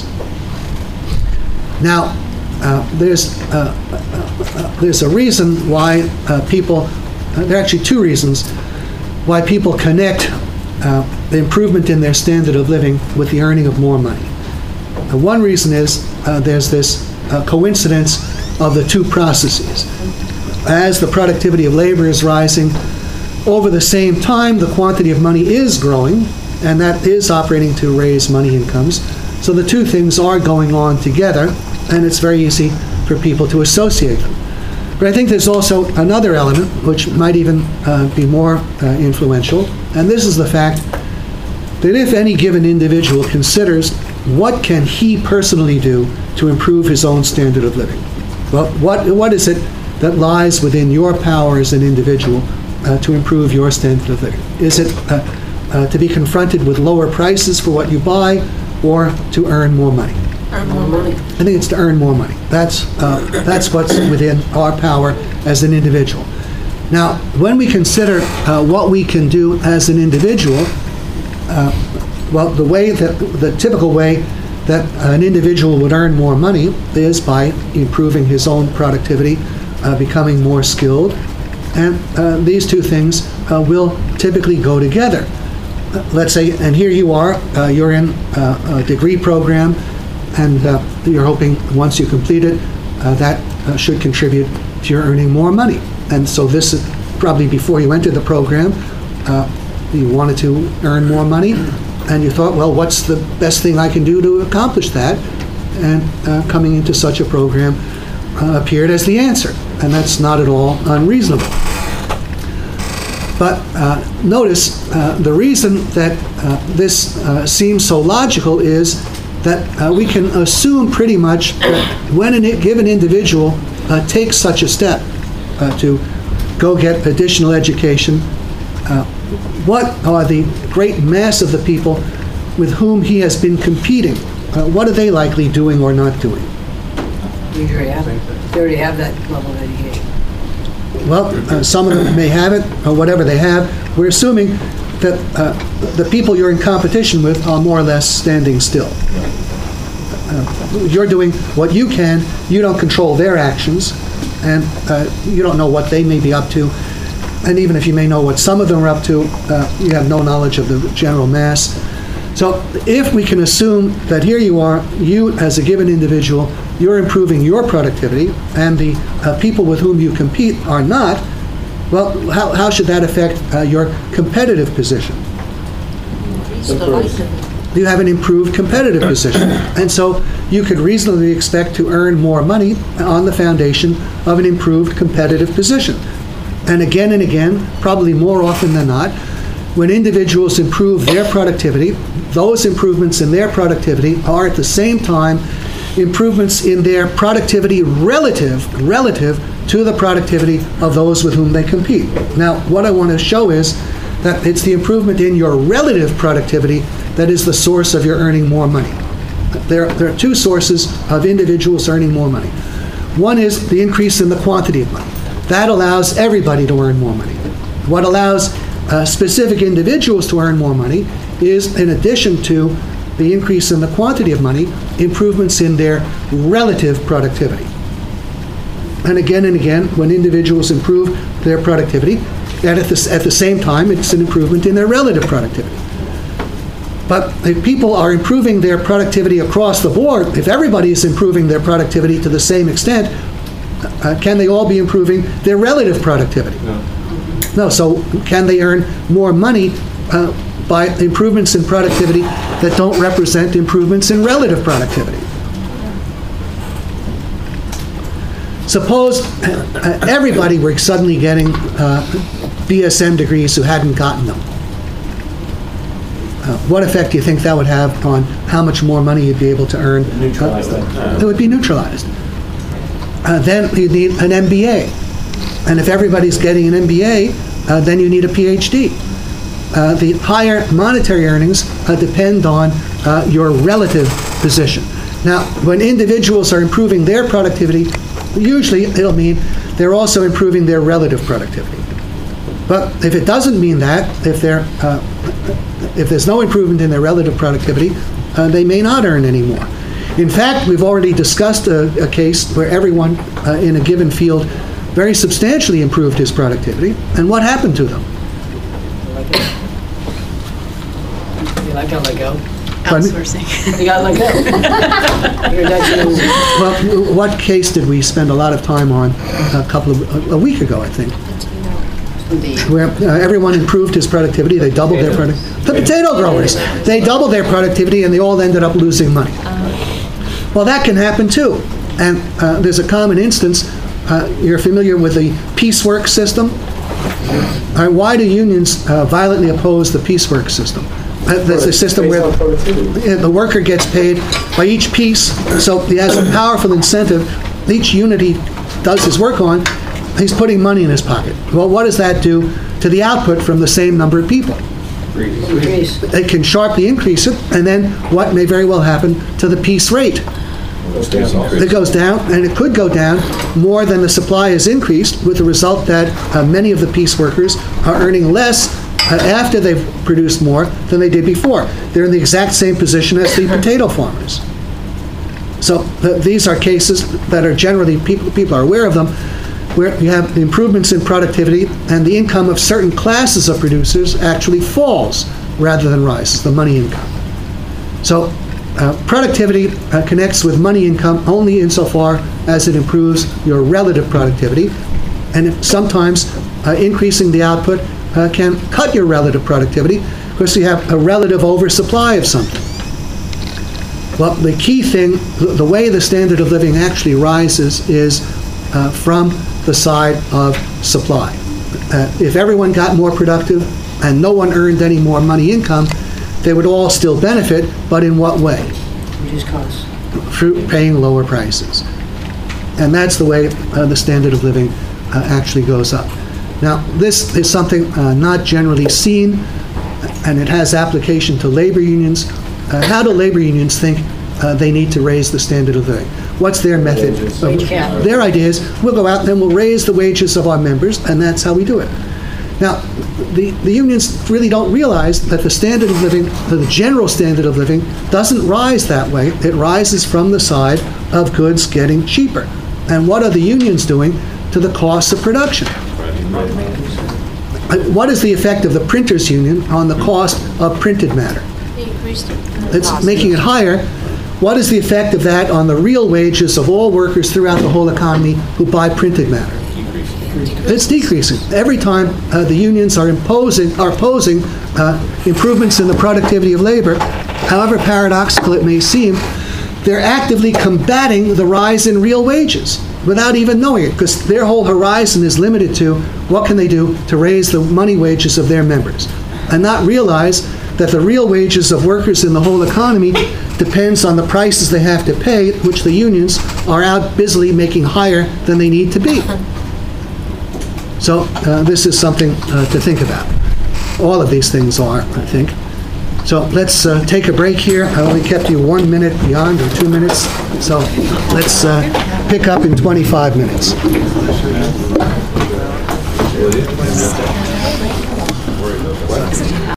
Now, there's a reason why people, there are actually two reasons why people connect the improvement in their standard of living with the earning of more money. One reason is there's this coincidence of the two processes. As the productivity of labor is rising, over the same time the quantity of money is growing, and that is operating to raise money incomes. So the two things are going on together, and it's very easy for people to associate them. But I think there's also another element which might even be more influential, and this is the fact that if any given individual considers what can he personally do to improve his own standard of living, well, what is it that lies within your power as an individual to improve your standard of living? Is it to be confronted with lower prices for what you buy, or to earn more money? Earn more money. I think it's to earn more money. That's what's within our power as an individual. Now, when we consider what we can do as an individual, well, the typical way that an individual would earn more money is by improving his own productivity, becoming more skilled, and these two things will typically go together. Let's say, and here you are, you're in a degree program, and you're hoping once you complete it, that should contribute to your earning more money. And so this is probably before you entered the program, you wanted to earn more money, and you thought, well, what's the best thing I can do to accomplish that? And coming into such a program appeared as the answer, and that's not at all unreasonable. But notice the reason that this seems so logical is that we can assume pretty much that when a given individual takes such a step to go get additional education, what are the great mass of the people with whom he has been competing? What are they likely doing or not doing? You already have that level of education. Well, some of them may have it, or whatever they have. We're assuming that the people you're in competition with are more or less standing still. You're doing what you can. You don't control their actions, and you don't know what they may be up to. And even if you may know what some of them are up to, you have no knowledge of the general mass. So if we can assume that here you are, you as a given individual, you're improving your productivity, and the people with whom you compete are not, well, how should that affect your competitive position? You have an improved competitive position. And so you could reasonably expect to earn more money on the foundation of an improved competitive position. And again, probably more often than not, when individuals improve their productivity, those improvements in their productivity are at the same time improvements in their productivity relative to the productivity of those with whom they compete. Now, what I want to show is that it's the improvement in your relative productivity that is the source of your earning more money. There are two sources of individuals earning more money. One is the increase in the quantity of money. That allows everybody to earn more money. What allows specific individuals to earn more money is, in addition to the increase in the quantity of money, improvements in their relative productivity. And again, when individuals improve their productivity, and at the same time, it's an improvement in their relative productivity. But if people are improving their productivity across the board, if everybody is improving their productivity to the same extent, can they all be improving their relative productivity? No. So can they earn more money by improvements in productivity that don't represent improvements in relative productivity? Suppose everybody were suddenly getting BSM degrees who hadn't gotten them. What effect do you think that would have on how much more money you'd be able to earn? Neutralize that. It would be neutralized. Then you'd need an MBA. And if everybody's getting an MBA, then you need a PhD. the higher monetary earnings depend on your relative position. Now, when individuals are improving their productivity, usually it'll mean they're also improving their relative productivity. But if it doesn't mean that, if there's no improvement in their relative productivity, they may not earn any more. In fact, we've already discussed a case where everyone in a given field very substantially improved his productivity, and what happened to them? I got let go. Outsourcing. You got let go. Well, what case did we spend a lot of time on a week ago, I think? Where everyone improved his productivity, they doubled their productivity. The potato growers, they doubled their productivity and they all ended up losing money. Well, that can happen too. And there's a common instance. You're familiar with the piecework system? Why do unions violently oppose the piecework system? There's a system where the worker gets paid by each piece, so he has a powerful incentive. Each unit he does his work on, he's putting money in his pocket. Well, what does that do to the output from the same number of people? It can sharply increase it, and then what may very well happen to the piece rate? It goes down, and it could go down more than the supply has increased, with the result that many of the piece workers are earning less after they've produced more than they did before. They're in the exact same position as the potato farmers. So these are cases that are generally, people are aware of them, where you have improvements in productivity and the income of certain classes of producers actually falls rather than rises, the money income. So productivity connects with money income only insofar as it improves your relative productivity, and sometimes increasing the output can cut your relative productivity because you have a relative oversupply of something. Well, the key thing, the way the standard of living actually rises is from the side of supply. If everyone got more productive and no one earned any more money income, they would all still benefit, but in what way? Reduce costs. Through paying lower prices. And that's the way the standard of living actually goes up. Now, this is something not generally seen, and it has application to labor unions. How do labor unions think they need to raise the standard of living? What's their method? Their idea is, we'll go out and then we'll raise the wages of our members, and that's how we do it. Now, the unions really don't realize that the standard of living, the general standard of living, doesn't rise that way. It rises from the side of goods getting cheaper. And what are the unions doing to the cost of production? What is the effect of the printers union on the cost of printed matter? It's making it higher. What is the effect of that on the real wages of all workers throughout the whole economy who buy printed matter? It's decreasing. Every time the unions are opposing improvements in the productivity of labor, however paradoxical it may seem, they're actively combating the rise in real wages without even knowing it, because their whole horizon is limited to what can they do to raise the money wages of their members, and not realize that the real wages of workers in the whole economy depends on the prices they have to pay, which the unions are out busily making higher than they need to be. So this is something to think about. All of these things are, I think. So let's take a break here. I only kept you 1 minute beyond, or 2 minutes. So let's pick up in 25 minutes.